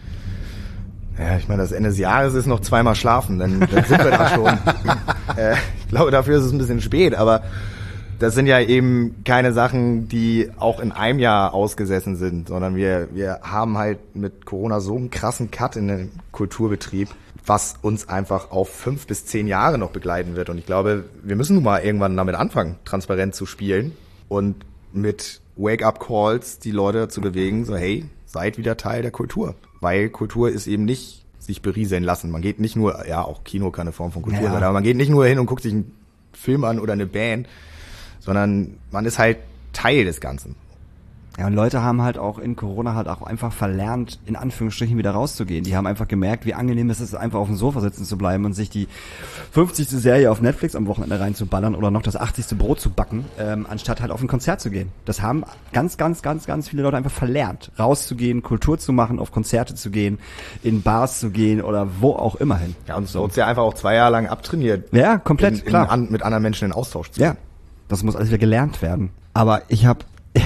Ja, ich meine, das Ende des Jahres ist noch zweimal schlafen, dann, dann sind wir da schon. äh, ich glaube, dafür ist es ein bisschen spät, aber das sind ja eben keine Sachen, die auch in einem Jahr ausgesessen sind, sondern wir, wir haben halt mit Corona so einen krassen Cut in den Kulturbetrieb, was uns einfach auf fünf bis zehn Jahre noch begleiten wird. Und ich glaube, wir müssen nun mal irgendwann damit anfangen, transparent zu spielen und mit Wake-up-Calls die Leute dazu bewegen, so hey, seid wieder Teil der Kultur. Weil Kultur ist eben nicht sich berieseln lassen. Man geht nicht nur, ja, auch Kino kann eine Form von Kultur Ja. sein, aber man geht nicht nur hin und guckt sich einen Film an oder eine Band, sondern man ist halt Teil des Ganzen. Ja, und Leute haben halt auch in Corona halt auch einfach verlernt, in Anführungsstrichen wieder rauszugehen. Die haben einfach gemerkt, wie angenehm es ist, einfach auf dem Sofa sitzen zu bleiben und sich die fünfzigste Serie auf Netflix am Wochenende reinzuballern oder noch das achtzigste Brot zu backen, ähm, anstatt halt auf ein Konzert zu gehen. Das haben ganz, ganz, ganz, ganz viele Leute einfach verlernt, rauszugehen, Kultur zu machen, auf Konzerte zu gehen, in Bars zu gehen oder wo auch immer hin. Ja, und so uns ja einfach auch zwei Jahre lang abtrainiert, Ja, komplett, in, in klar. an, mit anderen Menschen in Austausch zu Ja, gehen. das muss alles wieder gelernt werden. Aber ich habe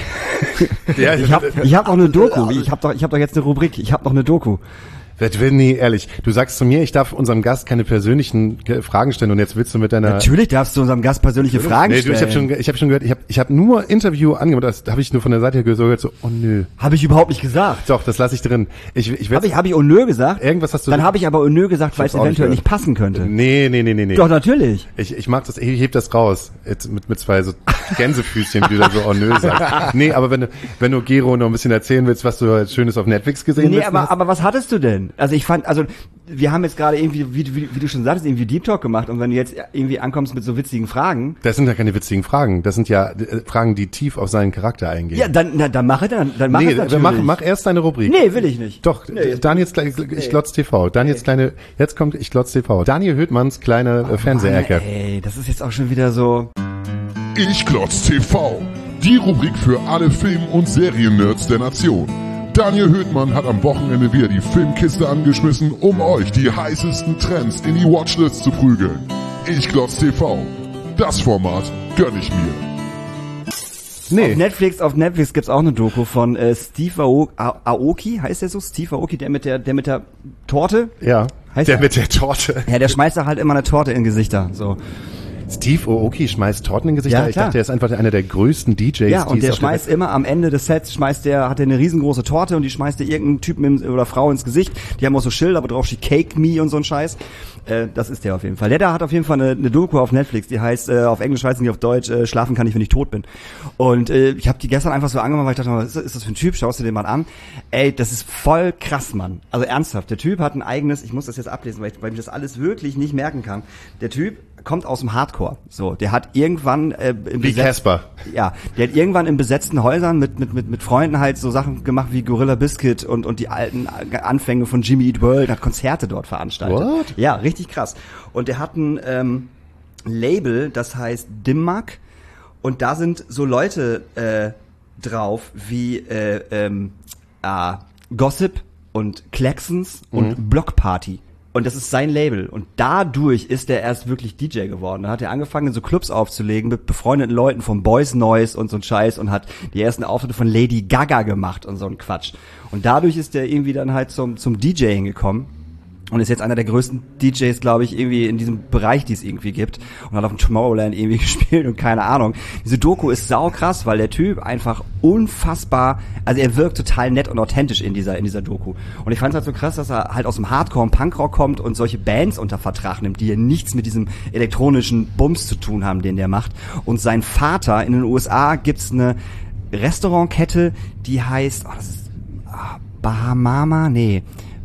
Ja, ich habe ich hab noch eine Doku. Ich habe doch ich habe doch jetzt eine Rubrik. Ich habe noch eine Doku. Nee, ehrlich. Du sagst zu mir, ich darf unserem Gast keine persönlichen äh, Fragen stellen und jetzt willst du mit deiner... Natürlich darfst du unserem Gast persönliche Fragen Nee, du, stellen. ich habe schon, ich hab schon gehört, ich habe ich hab nur Interview angemacht, das habe ich nur von der Seite gehört, so, oh nö. Habe ich überhaupt nicht gesagt. Doch, das lasse ich drin. Ich, ich Habe ich, hab ich oh nö gesagt? Irgendwas hast du... Dann habe ich aber oh nö gesagt, weil es hab's auch nicht eventuell gehört. nicht passen könnte. Nee, nee, nee, nee, nee. Doch, natürlich. Ich, ich mag das, ich heb das raus. Jetzt mit, mit zwei so Gänsefüßchen, wie du da so oh nö sagst. Nee, aber wenn du, wenn du Gero noch ein bisschen erzählen willst, was du jetzt Schönes auf Netflix gesehen Nee, hast. aber, aber was hattest du denn? Also ich fand, also wir haben jetzt gerade irgendwie, wie, wie, wie du schon sagtest, irgendwie Deep Talk gemacht und wenn du jetzt irgendwie ankommst mit so witzigen Fragen, Das sind ja keine witzigen Fragen. Das sind ja äh, Fragen, die tief auf seinen Charakter eingehen. ja, dann, na, dann mach es, dann, dann mach nee, es natürlich. mach, mach erst deine Rubrik. Nee, will ich nicht. Doch, Nee, Daniels kleine, ich glotz T V. Daniels kleine, jetzt kommt ich glotz T V. Daniel Höhtmanns kleine äh, Fernsehecke. Mann, ey, das ist jetzt auch schon wieder so. Ich glotz T V. Die Rubrik für alle Film- und Serien-Nerds der Nation. Daniel Höhtmann hat am Wochenende wieder die Filmkiste angeschmissen, um euch die heißesten Trends in die Watchlist zu prügeln. Ich glotz T V. Das Format gönn ich mir. Nee. Auf Netflix, auf Netflix gibt's auch eine Doku von äh, Steve Ao- A- Aoki, heißt der so? Steve Aoki, der mit der, der mit der Torte? Ja, Heißt der er? mit der Torte. Ja, der schmeißt da halt immer eine Torte in Gesichter, so. Steve Aoki schmeißt Torten in Gesichter. Ja, ich klar. dachte, er ist einfach einer der größten D Js. Ja, die und es der auf der schmeißt Welt- immer am Ende des Sets, schmeißt der, hat er eine riesengroße Torte und die schmeißt der irgendeinen Typen im, oder Frau ins Gesicht. Die haben auch so Schilder, wo drauf steht Cake Me und so ein Scheiß. Äh, das ist der auf jeden Fall. Der da hat auf jeden Fall eine, eine Doku auf Netflix, die heißt, äh, auf Englisch heißt die auf Deutsch, äh, Schlafen kann ich, wenn ich tot bin. Und äh, ich habe die gestern einfach so angemacht, weil ich dachte, was ist, ist das für ein Typ? Schaust du den mal an? Ey, das ist voll krass, Mann. Also ernsthaft, der Typ hat ein eigenes, ich muss das jetzt ablesen, weil ich, weil ich das alles wirklich nicht merken kann. Der Typ kommt aus dem Hardcore. So, der hat irgendwann äh, im Wie Besetz- Casper. Ja, der hat irgendwann in besetzten Häusern mit mit mit mit Freunden halt so Sachen gemacht wie Gorilla Biscuit und und die alten Anfänge von Jimmy Eat World, hat Konzerte dort veranstaltet. What? Ja, richtig krass. Und der hat ein ähm, Label, das heißt Dimmak, und da sind so Leute äh, drauf wie äh, ähm, äh, Gossip und Claxons und Mhm. Block Party. Und das ist sein Label. Und dadurch ist er erst wirklich D J geworden. Da hat er angefangen, in so Clubs aufzulegen mit befreundeten Leuten von Boys Noise und so ein Scheiß und hat die ersten Auftritte von Lady Gaga gemacht und so ein Quatsch. Und dadurch ist er irgendwie dann halt zum, zum DJing gekommen. Und ist jetzt einer der größten D Js, glaube ich, irgendwie in diesem Bereich, die es irgendwie gibt. Und hat auf dem Tomorrowland irgendwie gespielt und keine Ahnung. Diese Doku ist saukrass, weil der Typ einfach unfassbar, also er wirkt total nett und authentisch in dieser in dieser Doku. Und ich fand es halt so krass, dass er halt aus dem Hardcore und Punkrock kommt und solche Bands unter Vertrag nimmt, die ja nichts mit diesem elektronischen Bums zu tun haben, den der macht. Und sein Vater, in den U S A gibt's eine Restaurantkette, die heißt, oh, das ist ah, Bahamama, nee.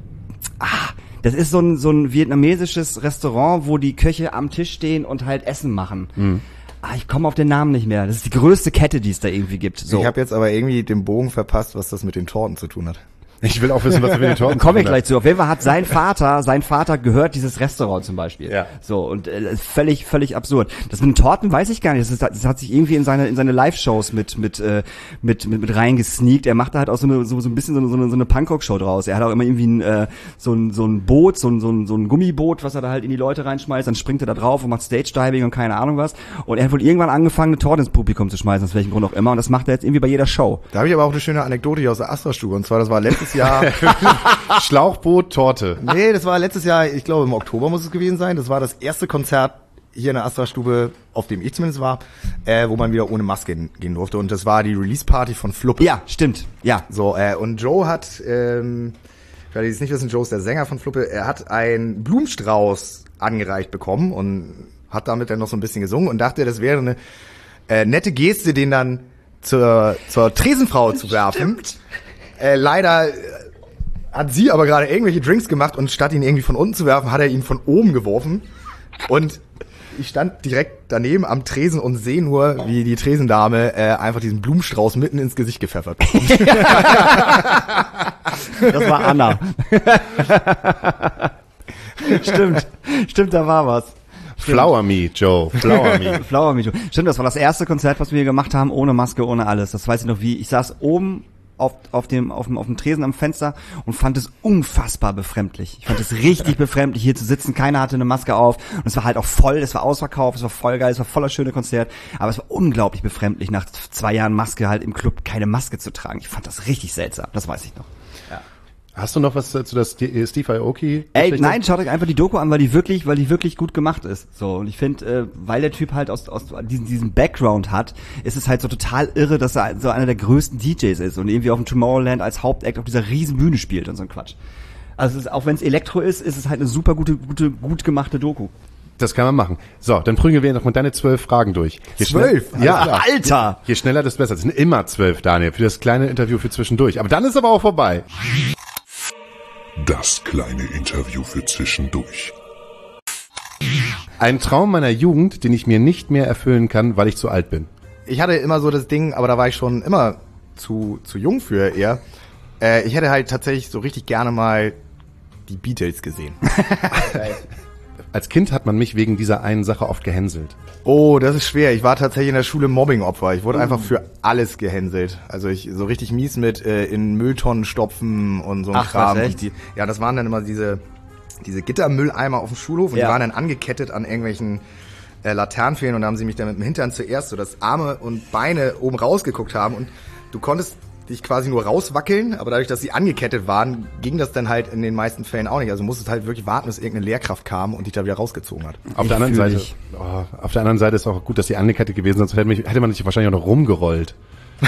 Ah, das ist so ein, so ein vietnamesisches Restaurant, wo die Köche am Tisch stehen und halt Essen machen. Mhm. Ah, ich komme auf den Namen nicht mehr. Das ist die größte Kette, die es da irgendwie gibt. So. Ich habe jetzt aber irgendwie den Bogen verpasst, was das mit den Torten zu tun hat. Ich will auch wissen, was er mit den Torten Dann komme ich zu tun gleich hat. zu. Auf jeden Fall hat sein Vater, sein Vater gehört dieses Restaurant zum Beispiel. Ja. So, und äh, ist völlig, völlig absurd. Das mit den Torten weiß ich gar nicht. Das, ist, das hat sich irgendwie in seine, in seine Live-Shows mit, mit, äh, mit, mit, mit reingesneakt. Er macht da halt auch so eine, so, so ein bisschen so eine, so eine, so eine Punkrock-Show draus. Er hat auch immer irgendwie ein, äh, so ein, so ein Boot, so ein, so ein, so ein Gummiboot, was er da halt in die Leute reinschmeißt. Dann springt er da drauf und macht Stage-Diving und keine Ahnung was. Und er hat wohl irgendwann angefangen, eine Torte ins Publikum zu schmeißen, aus welchem Grund auch immer. Und das macht er jetzt irgendwie bei jeder Show. Da habe ich aber auch eine schöne Anekdote hier aus der Astra-Stube. Und zwar, das war letztes Jahr... Schlauchboot, Torte. Nee, das war letztes Jahr, ich glaube im Oktober muss es gewesen sein. Das war das erste Konzert hier in der Astra-Stube, auf dem ich zumindest war, äh, wo man wieder ohne Maske gehen, gehen durfte. Und das war die Release-Party von Fluppe. Ja, stimmt. Ja. So, äh, und Joe hat, ähm, für alle, die es nicht wissen, Joe ist der Sänger von Fluppe, er hat einen Blumenstrauß angereicht bekommen und hat damit dann noch so ein bisschen gesungen und dachte, das wäre eine äh, nette Geste, den dann zur, zur Tresenfrau zu werfen. Äh, leider... hat sie aber gerade irgendwelche Drinks gemacht und statt ihn irgendwie von unten zu werfen, hat er ihn von oben geworfen. Und ich stand direkt daneben am Tresen und sehe nur, wie die Tresendame äh, einfach diesen Blumenstrauß mitten ins Gesicht gepfeffert bekommt. Das war Anna. Stimmt. Stimmt, da war was. Flower Me, Joe. Flower Me. Flower Me. Stimmt, das war das erste Konzert, was wir hier gemacht haben, ohne Maske, ohne alles. Das weiß ich noch wie. Ich saß oben auf, auf dem, auf dem, auf dem Tresen am Fenster und fand es unfassbar befremdlich. Ich fand es richtig befremdlich, hier zu sitzen. Keiner hatte eine Maske auf. Und es war halt auch voll, es war ausverkauft, es war voll geil, es war voller schöne Konzert. Aber es war unglaublich befremdlich, nach zwei Jahren Maske halt im Club keine Maske zu tragen. Ich fand das richtig seltsam. Das weiß ich noch. Hast du noch was zu der Steve Aoki? Ey, nein, schaut euch einfach die Doku an, weil die wirklich, weil die wirklich gut gemacht ist. So, und ich finde, äh, weil der Typ halt aus, aus diesem, diesem Background hat, ist es halt so total irre, dass er so einer der größten D Js ist und irgendwie auf dem Tomorrowland als Hauptact auf dieser riesen Bühne spielt und so ein Quatsch. Also es ist, auch wenn es Elektro ist, ist es halt eine super gute, gute, gut gemachte Doku. Das kann man machen. So, dann prügeln wir noch mal deine zwölf Fragen durch. Je Zwölf? Schnell, ja, Alter! Je schneller, desto besser. Das sind immer zwölf, Daniel, für das kleine Interview für zwischendurch. Aber dann ist aber auch vorbei. Das kleine Interview für zwischendurch. Ein Traum meiner Jugend, den ich mir nicht mehr erfüllen kann, weil ich zu alt bin. Ich hatte immer so das Ding, aber da war ich schon immer zu, zu jung für eher. Äh, ich hätte halt tatsächlich so richtig gerne mal die Beatles gesehen. Als Kind hat man mich wegen dieser einen Sache oft gehänselt. Oh, das ist schwer. Ich war tatsächlich in der Schule Mobbing-Opfer. Ich wurde einfach für alles gehänselt. Also ich so richtig mies mit äh, in Mülltonnen stopfen und so ein Ach, Kram. was, echt? Und die, ja, das waren dann immer diese diese Gittermülleimer auf dem Schulhof und Ja. die waren dann angekettet an irgendwelchen äh, Laternenpfählen und da haben sie mich dann mit dem Hintern zuerst so, dass Arme und Beine oben rausgeguckt haben und du konntest dich quasi nur rauswackeln, aber dadurch, dass sie angekettet waren, ging das dann halt in den meisten Fällen auch nicht. Also musstest halt wirklich warten, bis irgendeine Lehrkraft kam und dich da wieder rausgezogen hat. Auf Ich der anderen fühl Seite, dich. oh, auf der anderen Seite ist auch gut, dass die angekettet gewesen sind, sonst hätte, mich, hätte man sich wahrscheinlich auch noch rumgerollt.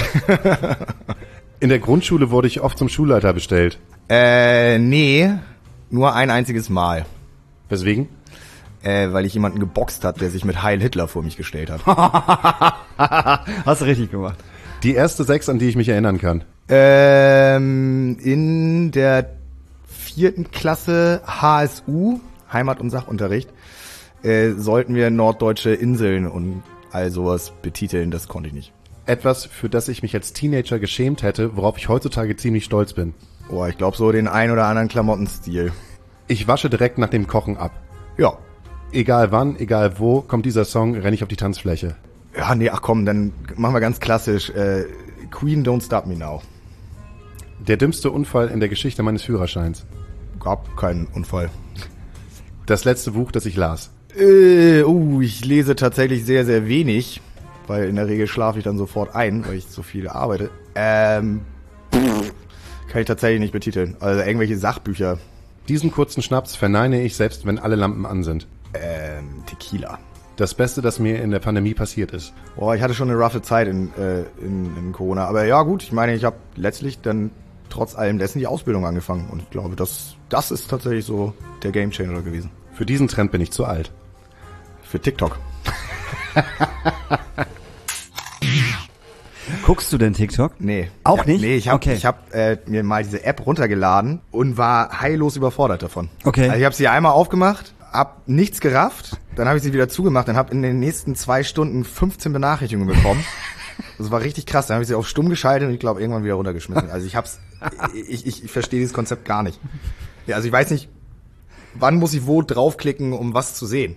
In der Grundschule wurde ich oft zum Schulleiter bestellt. Äh, nee, nur ein einziges Mal. Weswegen? Äh, weil ich jemanden geboxt hat, der sich mit Heil Hitler vor mich gestellt hat. Hast du richtig gemacht. Die erste Sechs, an die ich mich erinnern kann. Ähm, in der vierten Klasse H S U, Heimat- und Sachunterricht, äh, sollten wir norddeutsche Inseln und all sowas betiteln. Das konnte ich nicht. Etwas, für das ich mich als Teenager geschämt hätte, worauf ich heutzutage ziemlich stolz bin. Oh, ich glaube so den ein oder anderen Klamottenstil. Ich wasche direkt nach dem Kochen ab. Ja. Egal wann, egal wo, kommt dieser Song, renne ich auf die Tanzfläche. Ja, nee, ach komm, dann machen wir ganz klassisch. Äh, Queen, Don't Stop Me Now. Der dümmste Unfall in der Geschichte meines Führerscheins. Gab keinen Unfall. Das letzte Buch, das ich las. Äh, uh, ich lese tatsächlich sehr, sehr wenig, weil in der Regel schlafe ich dann sofort ein, weil ich so viel arbeite. Ähm, pff, kann ich tatsächlich nicht betiteln. Also irgendwelche Sachbücher. Diesen kurzen Schnaps verneine ich, selbst wenn alle Lampen an sind. Ähm, Tequila. Das Beste, das mir in der Pandemie passiert ist. Boah, ich hatte schon eine roughe Zeit in, äh, in, in Corona. Aber ja gut, ich meine, ich habe letztlich dann trotz allem dessen die Ausbildung angefangen. Und ich glaube, das, das ist tatsächlich so der Gamechanger gewesen. Für diesen Trend bin ich zu alt. Für TikTok. Guckst du denn TikTok? Nee. Auch ja, nicht? Nee, ich habe Okay. ich hab, äh, mir mal diese App runtergeladen und war heillos überfordert davon. Okay. Also ich habe sie einmal aufgemacht, hab nichts gerafft, dann habe ich sie wieder zugemacht, dann habe in den nächsten zwei Stunden fünfzehn Benachrichtigungen bekommen. Das war richtig krass. Dann habe ich sie auf stumm geschaltet und ich glaube irgendwann wieder runtergeschmissen. Also ich hab's, ich, ich, ich verstehe dieses Konzept gar nicht. Ja, also ich weiß nicht, wann muss ich wo draufklicken, um was zu sehen.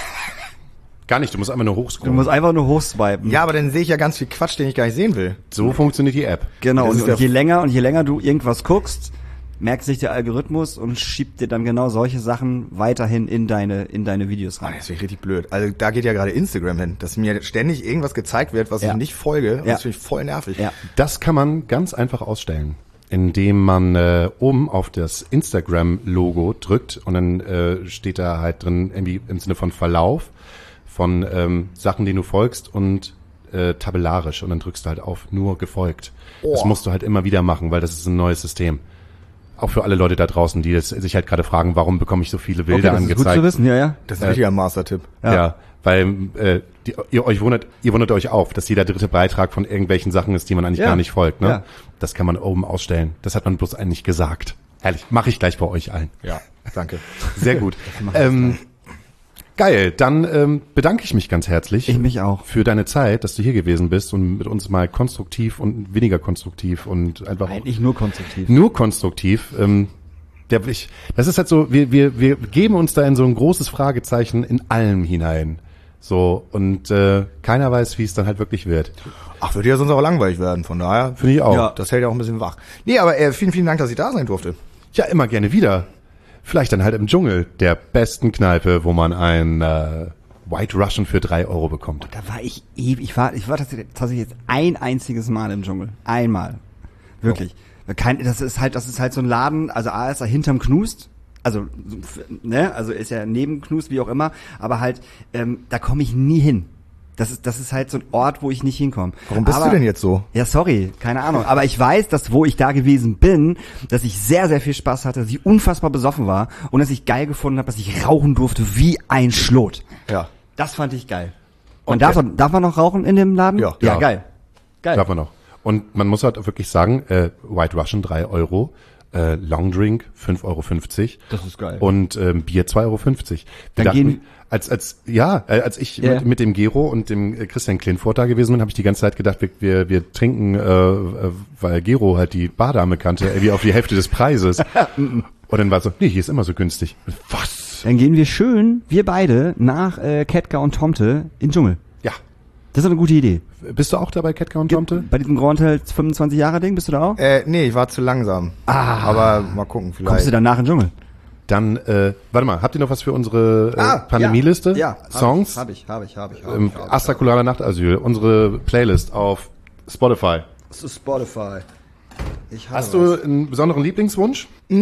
Gar nicht, du musst einfach nur Du hochscrollen. musst einfach nur hochswipen. Ja, aber dann sehe ich ja ganz viel Quatsch, den ich gar nicht sehen will. So funktioniert die App. Genau, Das und, ist und der- je länger und je länger du irgendwas guckst, merkt sich der Algorithmus und schiebt dir dann genau solche Sachen weiterhin in deine in deine Videos Ah, rein. das ist richtig blöd. Also da geht ja gerade Instagram hin, dass mir ständig irgendwas gezeigt wird, was Ja. ich nicht folge. Und Ja. Das finde ich voll nervig. Ja. Das kann man ganz einfach ausstellen, indem man äh, oben auf das Instagram-Logo drückt und dann äh, steht da halt drin irgendwie im Sinne von Verlauf von ähm, Sachen, denen du folgst und äh, tabellarisch und dann drückst du halt auf nur gefolgt. Das Oh. musst du halt immer wieder machen, weil das ist ein neues System. Auch für alle Leute da draußen, die das, sich halt gerade fragen, warum bekomme ich so viele Bilder das ist angezeigt. gut zu wissen, ja, ja. Das ist ein richtiger Master-Tipp. Ja, Ja. weil äh, die, ihr euch wundert, ihr wundert euch auf, dass jeder dritte Beitrag von irgendwelchen Sachen ist, die man eigentlich Ja. gar nicht folgt. Ne? Ja. Das kann man oben ausstellen. Das hat man bloß eigentlich gesagt. Ehrlich, mache ich gleich bei euch allen. Ja, danke. Sehr gut. ähm, geil, dann ähm, bedanke ich mich ganz herzlich. Ich mich auch. Für deine Zeit, dass du hier gewesen bist und mit uns mal konstruktiv und weniger konstruktiv und einfach Eigentlich nur konstruktiv. nur konstruktiv. Ähm, der, ich, das ist halt so, wir, wir, wir geben uns da in so ein großes Fragezeichen in allem hinein. So, und äh, keiner weiß, wie es dann halt wirklich wird. Ach, würde ja sonst auch langweilig werden, von daher. Finde ich auch. Ja. Das hält ja auch ein bisschen wach. Nee, aber äh, vielen, vielen Dank, dass ich da sein durfte. Ja, immer gerne wieder. Vielleicht dann halt im Dschungel, der besten Kneipe, wo man ein äh, White Russian für drei Euro bekommt. Da war ich ewig, ich war, ich war tatsächlich tatsächlich jetzt ein einziges Mal im Dschungel. Einmal. Wirklich. Kein, das ist halt, das ist halt so ein Laden, also A ist er hinterm Knust, also, ne, also ist ja neben Knust, wie auch immer, aber halt, ähm, da komme ich nie hin. Das ist, das ist halt so ein Ort, wo ich nicht hinkomme. Warum bist aber, du denn jetzt so? Ja, sorry, keine Ahnung. Aber ich weiß, dass wo ich da gewesen bin, dass ich sehr, sehr viel Spaß hatte, dass ich unfassbar besoffen war und dass ich geil gefunden habe, dass ich rauchen durfte wie ein Schlot. Ja. Das fand ich geil. Und Und darf, der- man, darf man noch rauchen in dem Laden? Ja. Ja, Ja. geil. Geil. Darf man noch. Und man muss halt wirklich sagen, äh, White Russian drei Euro, äh, Long Drink fünf Euro fünfzig. Das ist geil. Und ähm, Bier zwei Euro fünfzig. Wir Dann dachten, gehen- als, als, ja, äh, als ich Ja. mit, mit dem Gero und dem äh, Christian Klinfort da gewesen bin, habe ich die ganze Zeit gedacht, wir, wir, wir trinken, äh, äh, weil Gero halt die Bardame kannte, irgendwie auf die Hälfte des Preises. Und dann war so, nee, hier ist immer so günstig. Was? Dann gehen wir schön, wir beide, nach äh, Ketka und Tomte in den Dschungel. Ja. Das ist eine gute Idee. Bist du auch dabei, Ketka und Tomte? Bei diesem Grand Hotel fünfundzwanzig Jahre Ding, bist du da auch? Äh, nee, ich war zu langsam. Ah. Aber mal gucken, vielleicht. Kommst du danach in den Dschungel? Dann, äh, warte mal, habt ihr noch was für unsere äh, Ah, Pandemieliste? Ja, Songs? Hab ich, hab ich, hab ich. Hab Ähm, ich, hab ich, Astra Colada Nachtasyl, unsere Playlist auf Spotify. Das ist Spotify. Ich habe Hast du einen besonderen Lieblingswunsch?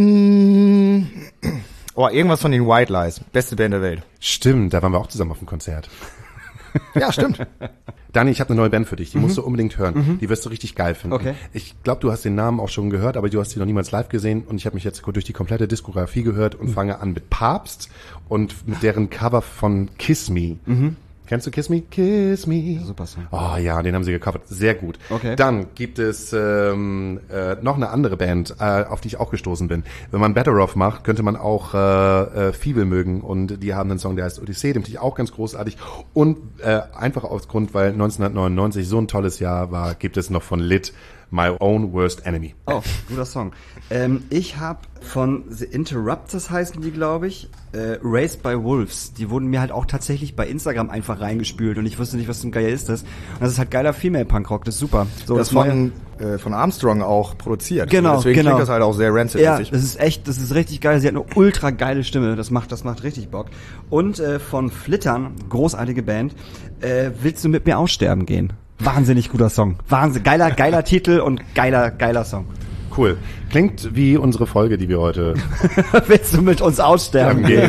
Mm. Oh, irgendwas von den White Lies. Beste Band der Welt. Stimmt, da waren wir auch zusammen auf dem Konzert. Ja, stimmt. Dani, ich habe eine neue Band für dich, die mhm. musst du unbedingt hören. Mhm. Die wirst du richtig geil finden. Okay. Ich glaube, du hast den Namen auch schon gehört, aber du hast sie noch niemals live gesehen und ich habe mich jetzt durch die komplette Diskografie gehört und mhm. fange an mit Papst und mit deren Cover von Kiss Me. Mhm. Kennst du Kiss Me? Kiss Me. Super Song. Oh ja, den haben sie gecovert. Sehr gut. Okay. Dann gibt es ähm, äh, noch eine andere Band, äh, auf die ich auch gestoßen bin. Wenn man Better Off macht, könnte man auch äh, äh, Feeble mögen. Und die haben einen Song, der heißt Odyssee, den finde ich auch ganz großartig. Und äh, einfach aus Grund, weil neunzehnhundertneunundneunzig so ein tolles Jahr war, gibt es noch von Lit My Own Worst Enemy. Oh, guter Song. Ähm, ich habe von The Interrupters heißen die, glaube ich, äh, Raised by Wolves. Die wurden mir halt auch tatsächlich bei Instagram einfach reingespült und ich wusste nicht, was zum Geier ist das. Und das ist halt geiler Female-Punkrock, das ist super. So, das, das von, äh, von Armstrong auch produziert. Genau, Deswegen genau. klingt das halt auch sehr rancid. Ja, das ist echt, das ist richtig geil. Sie hat eine ultra geile Stimme, das macht, das macht richtig Bock. Und äh, von Flittern, großartige Band, äh, Willst du mit mir aussterben gehen? Wahnsinnig guter Song. Wahnsinn, geiler, geiler Titel und geiler, geiler Song. Cool. Klingt wie unsere Folge, die wir heute Willst du mit uns aussterben gehen?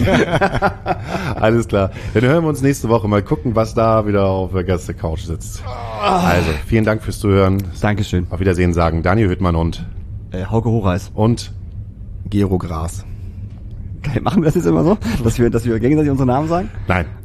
Alles klar. Dann hören wir uns nächste Woche mal gucken, was da wieder auf der Gäste-Couch sitzt. Also, vielen Dank fürs Zuhören. Dankeschön. Auf Wiedersehen sagen Daniel Hüttmann und äh, Hauke Hochreis. Und Gero Gras. Geil, machen wir das jetzt immer so? Dass wir, dass wir gegenseitig unsere Namen sagen? Nein.